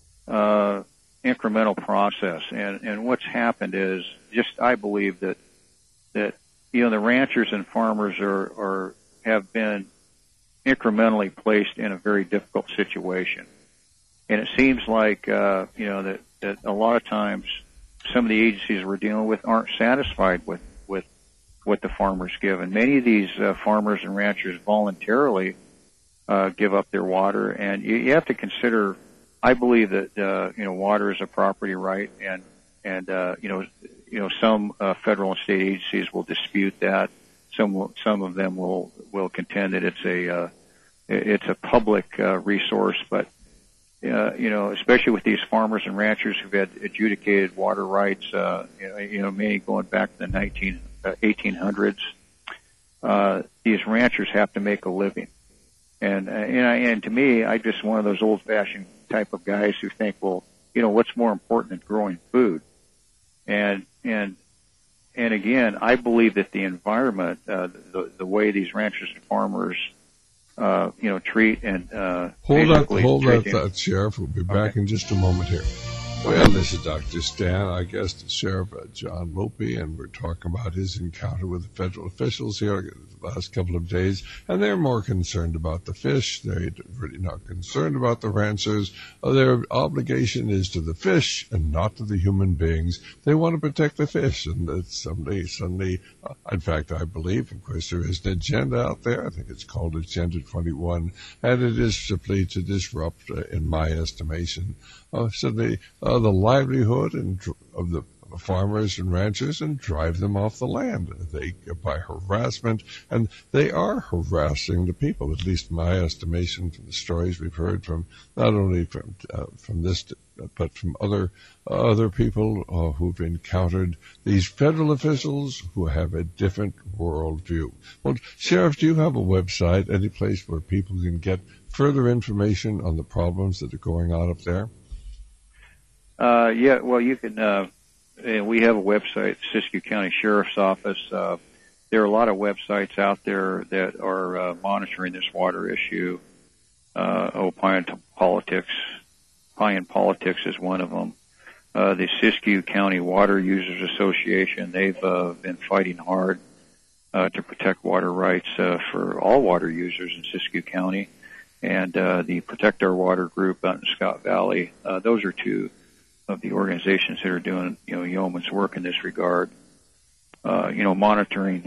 incremental process. And what's happened is I believe that the ranchers and farmers have been incrementally placed in a very difficult situation. And it seems like, that a lot of times some of the agencies we're dealing with aren't satisfied with what the farmers give. And many of these farmers and ranchers voluntarily give up their water. And you have to consider, I believe that, water is a property right. And some federal and state agencies will dispute that. Some of them will contend that it's a public resource, but especially with these farmers and ranchers who've had adjudicated water rights, many going back to the 1800s, these ranchers have to make a living, and to me, I'm just one of those old-fashioned type of guys who think, well, what's more important than growing food, and again, I believe that the environment, the way these ranchers and farmers, treat and hold that, Sheriff. We'll be back in just a moment here. Well, this is Dr. Stan. Our guest is Sheriff John Lope, and we're talking about his encounter with the federal officials here the last couple of days, and they're more concerned about the fish. They're really not concerned about the ranchers. Their obligation is to the fish and not to the human beings. They want to protect the fish, and it's suddenly, in fact, I believe, of course, there is an agenda out there. I think it's called Agenda 21, and it is simply to disrupt, in my estimation, the livelihood of the farmers and ranchers and drive them off the land by harassment, and they are harassing the people, at least in my estimation, from the stories we've heard from not only from this but from other people who've encountered these federal officials who have a different worldview. Well, Sheriff, do you have a website, any place where people can get further information on the problems that are going on up there? Yeah, well, you can, we have a website, Siskiyou County Sheriff's Office. There are a lot of websites out there that are monitoring this water issue. Pine Politics is one of them. The Siskiyou County Water Users Association, they've been fighting hard to protect water rights for all water users in Siskiyou County. And the Protect Our Water group out in Scott Valley, those are two of the organizations that are doing, yeoman's work in this regard, monitoring,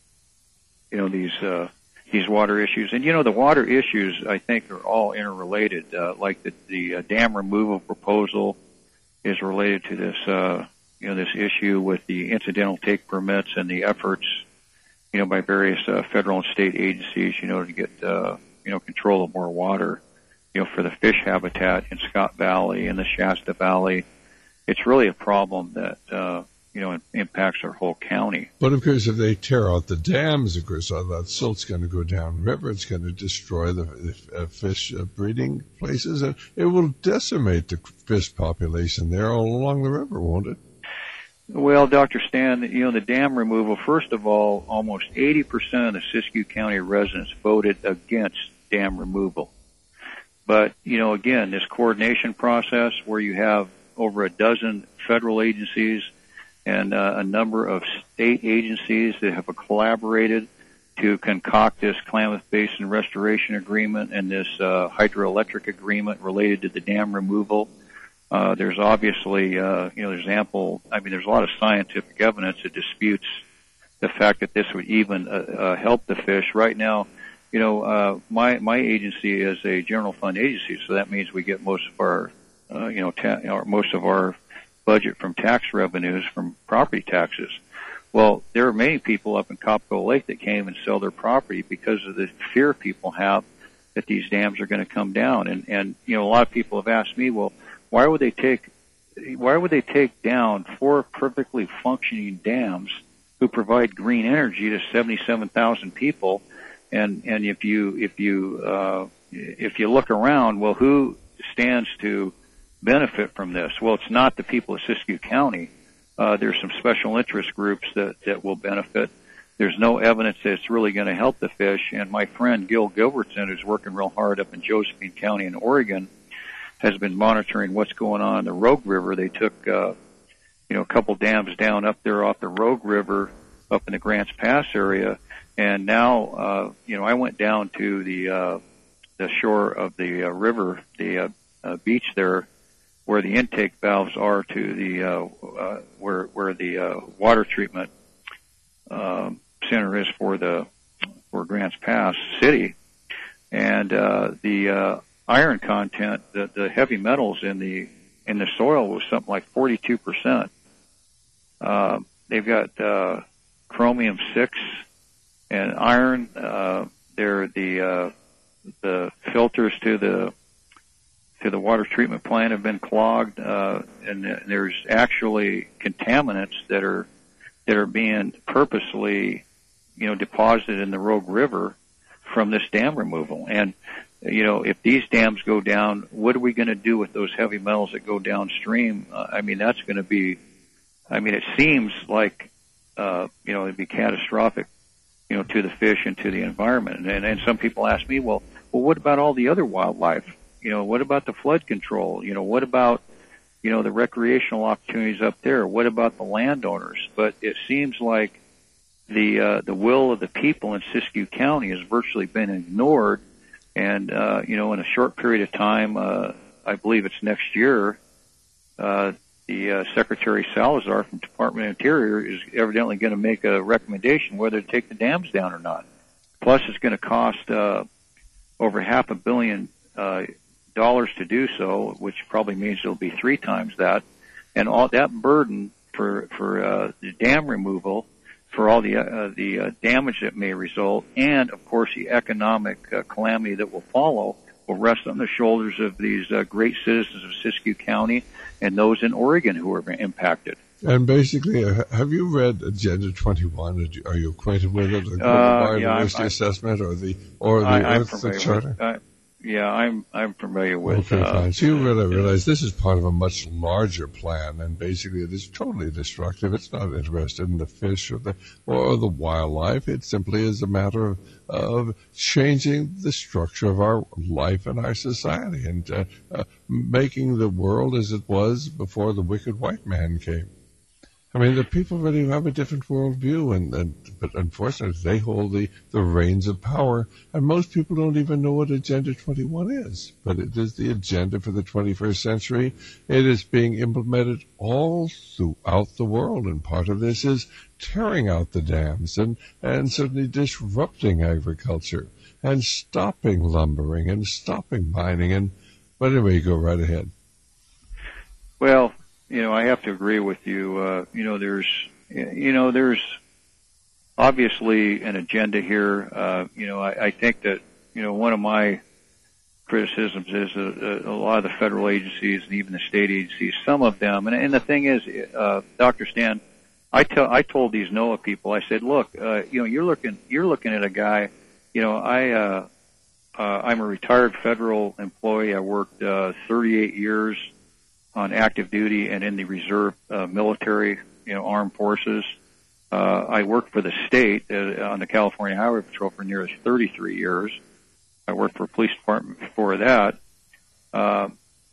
these water issues. And, the water issues, I think, are all interrelated. Like the dam removal proposal is related to this, this issue with the incidental take permits and the efforts, by various federal and state agencies, to get, control of more water. For the fish habitat in Scott Valley and the Shasta Valley. It's really a problem that, impacts our whole county. But, of course, if they tear out the dams, of course, all that silt's going to go downriver. It's going to destroy the fish breeding places, and it will decimate the fish population there all along the river, won't it? Well, Dr. Stan, the dam removal, first of all, almost 80% of the Siskiyou County residents voted against dam removal. But, again, this coordination process where you have over a dozen federal agencies and a number of state agencies that have collaborated to concoct this Klamath Basin Restoration Agreement and this hydroelectric agreement related to the dam removal. There's obviously, there's there's a lot of scientific evidence that disputes the fact that this would even help the fish. Right now, my agency is a general fund agency, so that means we get most of our, most of our budget from tax revenues from property taxes. Well, there are many people up in Copco Lake that can't even sell their property because of the fear people have that these dams are going to come down. And you know, a lot of people have asked me, well, why would they take down 4 perfectly functioning dams who provide green energy to 77,000 people? And if you look around, well, who stands to benefit from this? Well, it's not the people of Siskiyou County. There's some special interest groups that will benefit. There's no evidence that it's really going to help the fish. And my friend Gil Gilbertson, who's working real hard up in Josephine County in Oregon, has been monitoring what's going on in the Rogue River. They took, a couple dams down up there off the Rogue River up in the Grants Pass area. And now, I went down to the shore of the river, the beach there, where the intake valves are to the where the water treatment center is for Grants Pass City, and the iron content, the heavy metals in the soil was something like 42%. They've got chromium 6 and iron. They're the filters to the water treatment plant have been clogged, and there's actually contaminants that are being purposely, deposited in the Rogue River from this dam removal. And, if these dams go down, what are we going to do with those heavy metals that go downstream? That's going to be, it seems like, it'd be catastrophic, to the fish and to the environment. And some people ask me, well, what about all the other wildlife? What about the flood control? What about, the recreational opportunities up there? What about the landowners? But it seems like the will of the people in Siskiyou County has virtually been ignored. And, in a short period of time, I believe it's next year, the Secretary Salazar from Department of Interior is evidently going to make a recommendation whether to take the dams down or not. Plus, it's going to cost over $500 million to do so, which probably means it'll be 3 times that, and all that burden for the dam removal, for all the damage that may result, and of course the economic calamity that will follow, will rest on the shoulders of these great citizens of Siskiyou County and those in Oregon who are impacted. And basically, have you read Agenda 21? Are you acquainted with it? The Global Biodiversity Assessment or the Earth Charter? I'm familiar with. Okay, fine. So you really realize this is part of a much larger plan, and basically it is totally destructive. It's not interested in the fish or the wildlife. It simply is a matter of changing the structure of our life and our society, and making the world as it was before the wicked white man came. The people really have a different worldview, but unfortunately they hold the reins of power, and most people don't even know what Agenda 21 is. But it is the agenda for the 21st century. It is being implemented all throughout the world, and part of this is tearing out the dams and certainly disrupting agriculture and stopping lumbering and stopping mining. But anyway, go right ahead. Well, I have to agree with you. There's obviously an agenda here. I think that, one of my criticisms is a lot of the federal agencies and even the state agencies, some of them. And the thing is, Dr. Stan, I told these NOAA people, I said, look, you're looking at a guy, I'm a retired federal employee. I worked 38 years on active duty and in the reserve military, armed forces. I worked for the state on the California Highway Patrol for nearly 33 years. I worked for a police department before that. And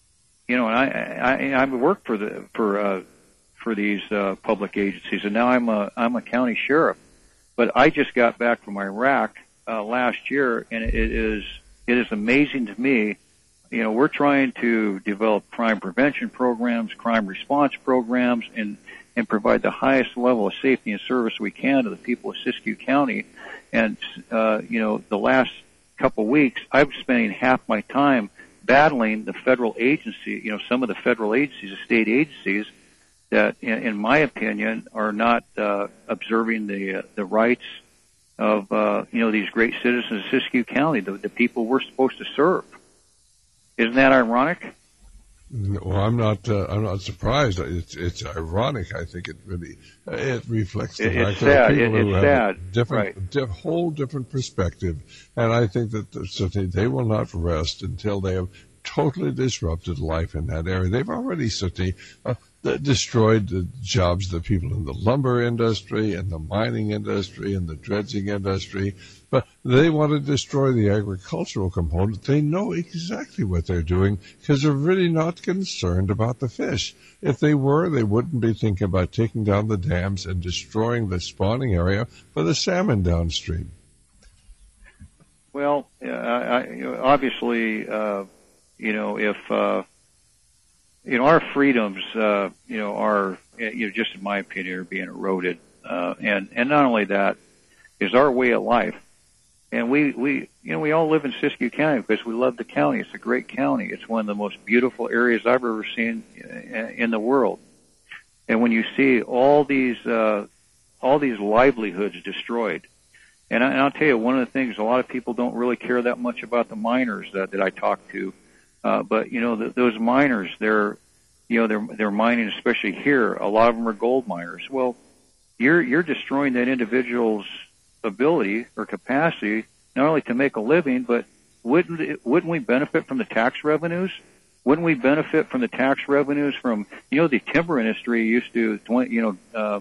I worked for these public agencies, and now I'm a county sheriff. But I just got back from Iraq last year, and it is amazing to me. We're trying to develop crime prevention programs, crime response programs, and provide the highest level of safety and service we can to the people of Siskiyou County. And, the last couple of weeks, I've been spending half my time battling the federal agency, some of the federal agencies, the state agencies that, in my opinion, are not observing the rights of these great citizens of Siskiyou County, the people we're supposed to serve. Isn't that ironic? Well, I'm not surprised. It's ironic. I think it really it reflects the fact that people who have a whole different perspective, and I think that certainly they will not rest until they have totally disrupted life in that area. They've already certainly destroyed the jobs of the people in the lumber industry and the mining industry and the dredging industry, but they want to destroy the agricultural component. They know exactly what they're doing because they're really not concerned about the fish. If they were, they wouldn't be thinking about taking down the dams and destroying the spawning area for the salmon downstream. Well, obviously, if our freedoms, are, just in my opinion, are being eroded, and not only that, is our way of life. And we all live in Siskiyou County because we love the county. It's a great county. It's one of the most beautiful areas I've ever seen in the world. And when you see all these livelihoods destroyed, and I'll tell you, one of the things, a lot of people don't really care that much about the miners that I talk to. But those miners, they're mining, especially here. A lot of them are gold miners. Well, you're destroying that individual's ability or capacity not only to make a living, but wouldn't we benefit from the tax revenues? Wouldn't we benefit from the tax revenues from the timber industry used to 25%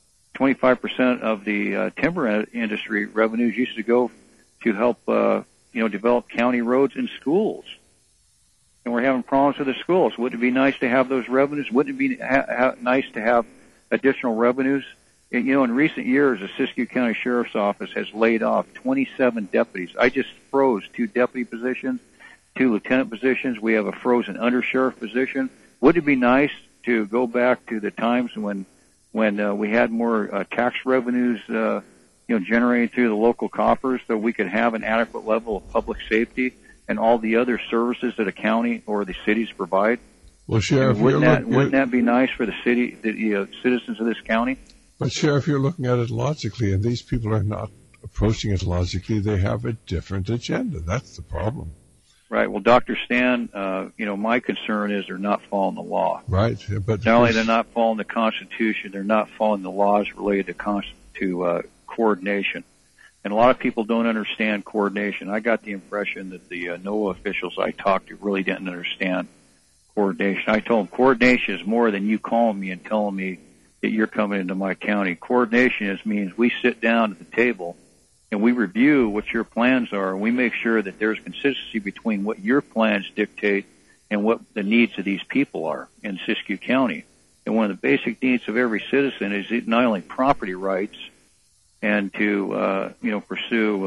of the timber industry revenues used to go to help develop county roads and schools. And we're having problems with the schools. Wouldn't it be nice to have those revenues? Wouldn't it be nice to have additional revenues? In recent years, the Siskiyou County Sheriff's Office has laid off 27 deputies. I just froze 2 deputy positions, 2 lieutenant positions. We have a frozen undersheriff position. Wouldn't it be nice to go back to the times when we had more tax revenues, generated through the local coffers, so we could have an adequate level of public safety and all the other services that a county or the cities provide? Well, Sheriff, wouldn't that be nice for the city, the citizens of this county? But Sheriff, you're looking at it logically, and these people are not approaching it logically. They have a different agenda. That's the problem. Right. Well, Dr. Stan, my concern is they're not following the law. Right. But not only they're not following the Constitution, they're not following the laws related to coordination. And a lot of people don't understand coordination. I got the impression that the NOAA officials I talked to really didn't understand coordination. I told them coordination is more than you calling me and telling me that you're coming into my county. Coordination means we sit down at the table and we review what your plans are, and we make sure that there's consistency between what your plans dictate and what the needs of these people are in Siskiyou County. And one of the basic needs of every citizen is not only property rights and to pursue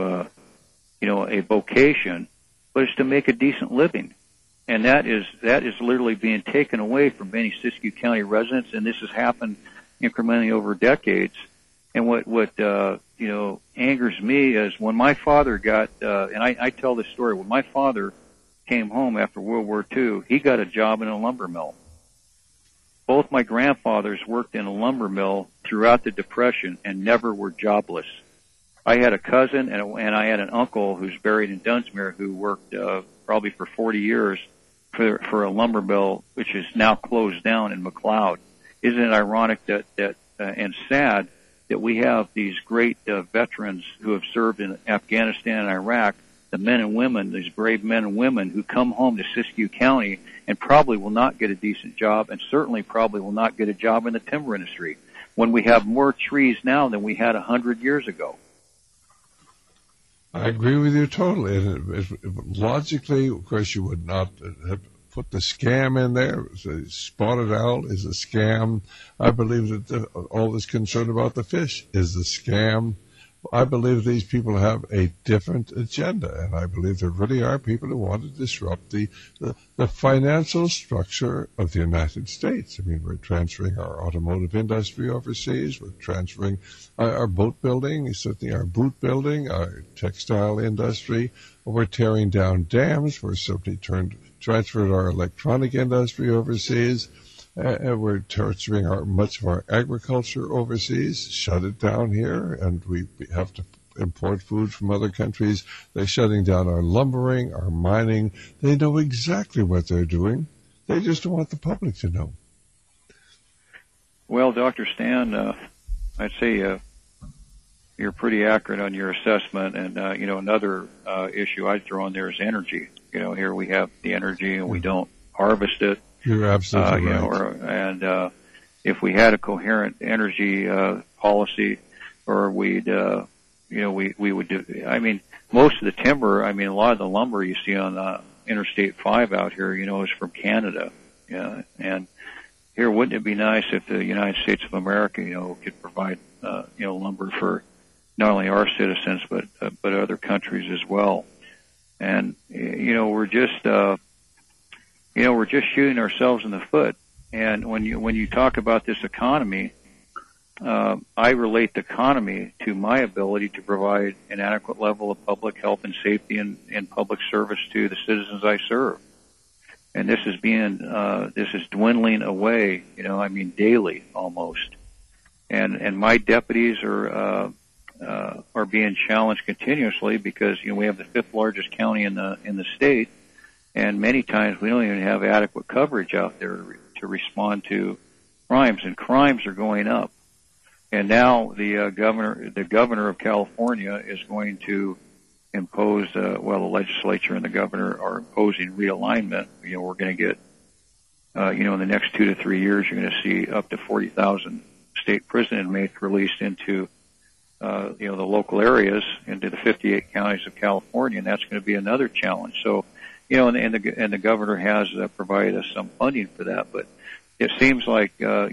a vocation, but it's to make a decent living. And that is literally being taken away from many Siskiyou County residents, and this has happened incrementally over decades. And what angers me is when my father got, and I tell this story, when my father came home after World War II, he got a job in a lumber mill. Both my grandfathers worked in a lumber mill throughout the Depression and never were jobless. I had a cousin and I had an uncle who's buried in Dunsmuir who worked probably for 40 years for a lumber mill, which is now closed down in McLeod. Isn't it ironic that and sad that we have these great veterans who have served in Afghanistan and Iraq, the men and women, these brave men and women who come home to Siskiyou County and probably will not get a decent job and certainly probably will not get a job in the timber industry when we have more trees now than we had 100 years ago. I agree with you totally. Logically, of course, you would not have put the scam in there. Spotted owl is a scam. I believe that all this concern about the fish is a scam. I believe these people have a different agenda, and I believe there really are people who want to disrupt the financial structure of the United States. I mean, we're transferring our automotive industry overseas. We're transferring our boat building, certainly our boot building, our textile industry. We're tearing down dams. We're certainly transferred our electronic industry overseas. And we're transferring much of our agriculture overseas, shut it down here, and we have to import food from other countries. They're shutting down our lumbering, our mining. They know exactly what they're doing. They just don't want the public to know. Well, Dr. Stan, I'd say you're pretty accurate on your assessment. And, another issue I'd throw in there is energy. Here we have the energy and we don't harvest it. You're absolutely right. If we had a coherent energy policy, or we would do. I mean, most of the timber. I mean, a lot of the lumber you see on Interstate 5 out here, is from Canada. Yeah, and here, wouldn't it be nice if the United States of America, could provide, lumber for not only our citizens but other countries as well. And we're just shooting ourselves in the foot. And when you talk about this economy, I relate the economy to my ability to provide an adequate level of public health and safety and public service to the citizens I serve. And this is dwindling away, daily almost. And my deputies are being challenged continuously because, we have the 5th largest county in the state. And many times we don't even have adequate coverage out there to respond to crimes, and crimes are going up. And now the governor of California is going to impose, the legislature and the governor are imposing realignment. We're going to get, in the next 2 to 3 years, you're going to see up to 40,000 state prison inmates released into, the local areas, into the 58 counties of California, and that's going to be another challenge. So, and the governor has provided us some funding for that, but it seems like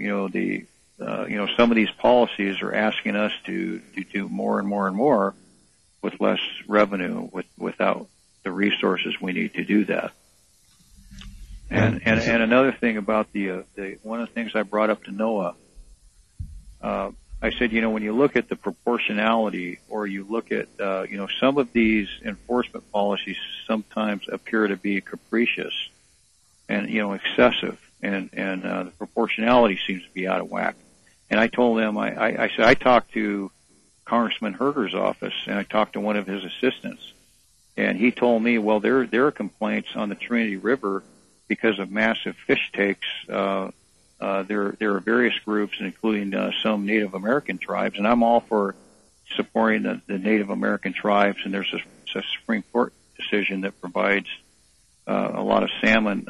some of these policies are asking us to do more and more and more with less revenue, without the resources we need to do that. And another thing about the one of the things I brought up to NOAA, I said, when you look at the proportionality, or you look at, some of these enforcement policies sometimes appear to be capricious and, excessive, and the proportionality seems to be out of whack. And I told them, I said, I talked to Congressman Herger's office, and I talked to one of his assistants, and he told me, well, there are complaints on the Trinity River because of massive fish takes. There are various groups, including some Native American tribes, and I'm all for supporting the Native American tribes. And there's a Supreme Court decision that provides a lot of salmon,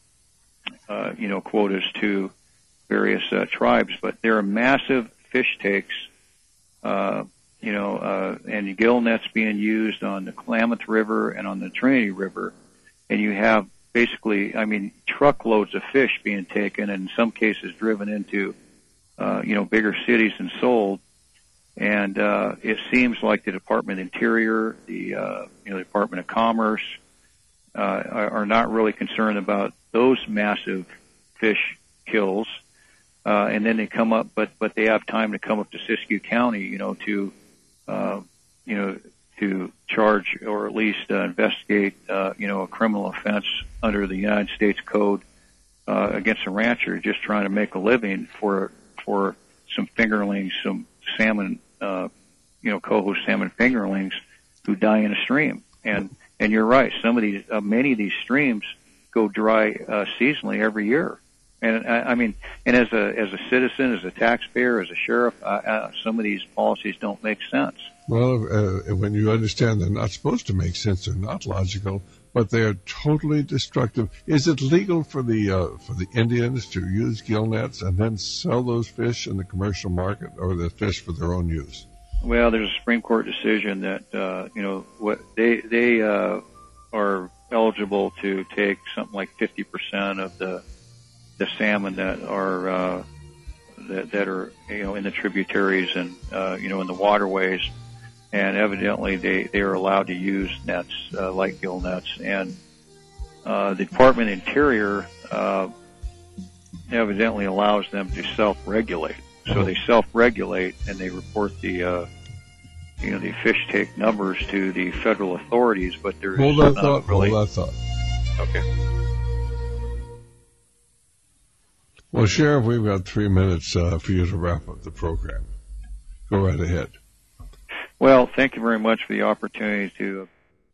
quotas to various tribes. But there are massive fish takes, and gill nets being used on the Klamath River and on the Trinity River, and you have basically, truckloads of fish being taken, and in some cases driven into, bigger cities and sold. And it seems like the Department of Interior, the Department of Commerce, are not really concerned about those massive fish kills. And then they come up, but they have time to come up to Siskiyou County, to charge, or at least investigate, a criminal offense under the United States Code against a rancher just trying to make a living for some fingerlings, some salmon, coho salmon fingerlings who die in a stream. And you're right, many of these streams go dry seasonally every year. And and as a citizen, as a taxpayer, as a sheriff, some of these policies don't make sense. Well, when you understand they're not supposed to make sense, they're not logical, but they are totally destructive. Is it legal for the Indians to use gill nets and then sell those fish in the commercial market, or the fish for their own use? Well, there's a Supreme Court decision that what they are eligible to take something like 50% of the salmon that are in the tributaries and in the waterways, and evidently they are allowed to use nets like gill nets. And the Department of Interior evidently allows them to self-regulate. So they self-regulate, and they report the fish take numbers to the federal authorities, but there's Hold that thought. Okay. Well, Sheriff, we've got 3 minutes for you to wrap up the program. Go right ahead. Well, thank you very much for the opportunity to...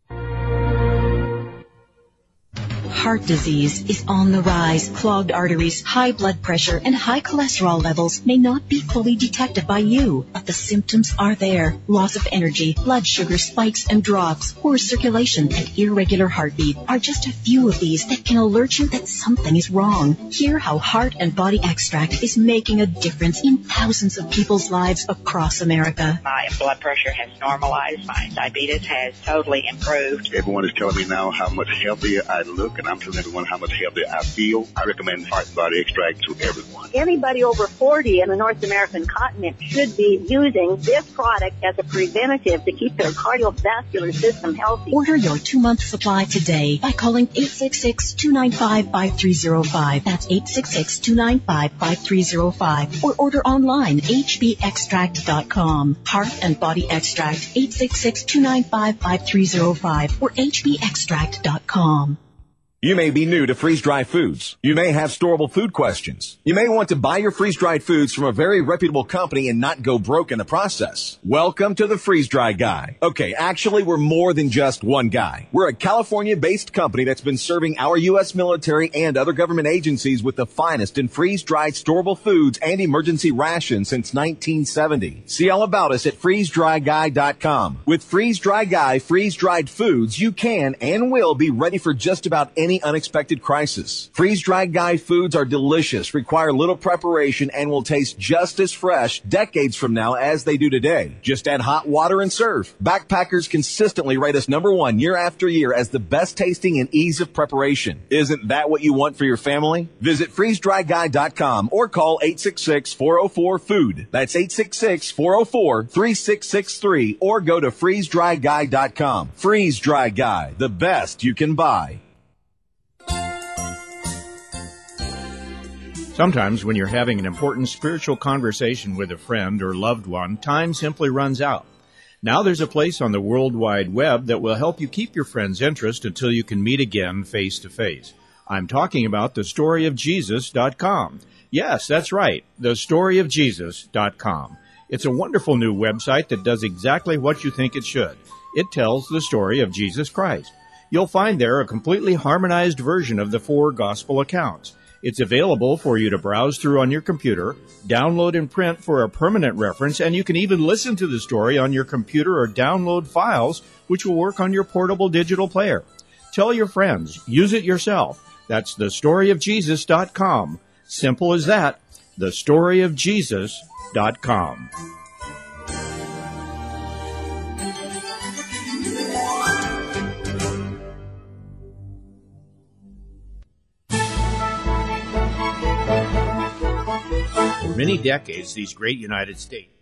Heart disease is on the rise. Clogged arteries, high blood pressure, and high cholesterol levels may not be fully detected by you, but the symptoms are there. Loss of energy, blood sugar spikes and drops, poor circulation, and irregular heartbeat are just a few of these that can alert you that something is wrong. Hear how Heart and Body Extract is making a difference in thousands of people's lives across America. My blood pressure has normalized. My diabetes has totally improved. Everyone is telling me now how much healthier I look, and I'm telling everyone how much healthier I feel. I recommend Heart and Body Extract to everyone. Anybody over 40 in the North American continent should be using this product as a preventative to keep their cardiovascular system healthy. Order your 2-month supply today by calling 866-295-5305. That's 866-295-5305. Or order online, hbextract.com. Heart and Body Extract, 866-295-5305 or hbextract.com. You may be new to freeze-dried foods. You may have storable food questions. You may want to buy your freeze-dried foods from a very reputable company and not go broke in the process. Welcome to the Freeze-Dry Guy. Okay, actually, we're more than just one guy. We're a California-based company that's been serving our U.S. military and other government agencies with the finest in freeze-dried storable foods and emergency rations since 1970. See all about us at freezedryguy.com. With Freeze-Dry Guy freeze-dried foods, you can and will be ready for just about any unexpected crisis. Freeze-dried Guy foods are delicious, require little preparation, and will taste just as fresh decades from now as they do today. Just add hot water and serve. Backpackers consistently rate us #1 year after year as the best tasting and ease of preparation. Isn't that what you want for your family? Visit freezedryguy.com or call 866-404-FOOD. That's 866-404-3663 or go to freezedryguy.com. Freeze-Dry Guy, the best you can buy. Sometimes when you're having an important spiritual conversation with a friend or loved one, time simply runs out. Now there's a place on the World Wide Web that will help you keep your friend's interest until you can meet again face to face. I'm talking about thestoryofjesus.com. Yes, that's right, thestoryofjesus.com. It's a wonderful new website that does exactly what you think it should. It tells the story of Jesus Christ. You'll find there a completely harmonized version of the 4 gospel accounts. It's available for you to browse through on your computer, download and print for a permanent reference, and you can even listen to the story on your computer or download files, which will work on your portable digital player. Tell your friends. Use it yourself. That's thestoryofjesus.com. Simple as that. thestoryofjesus.com. For many decades, these great United States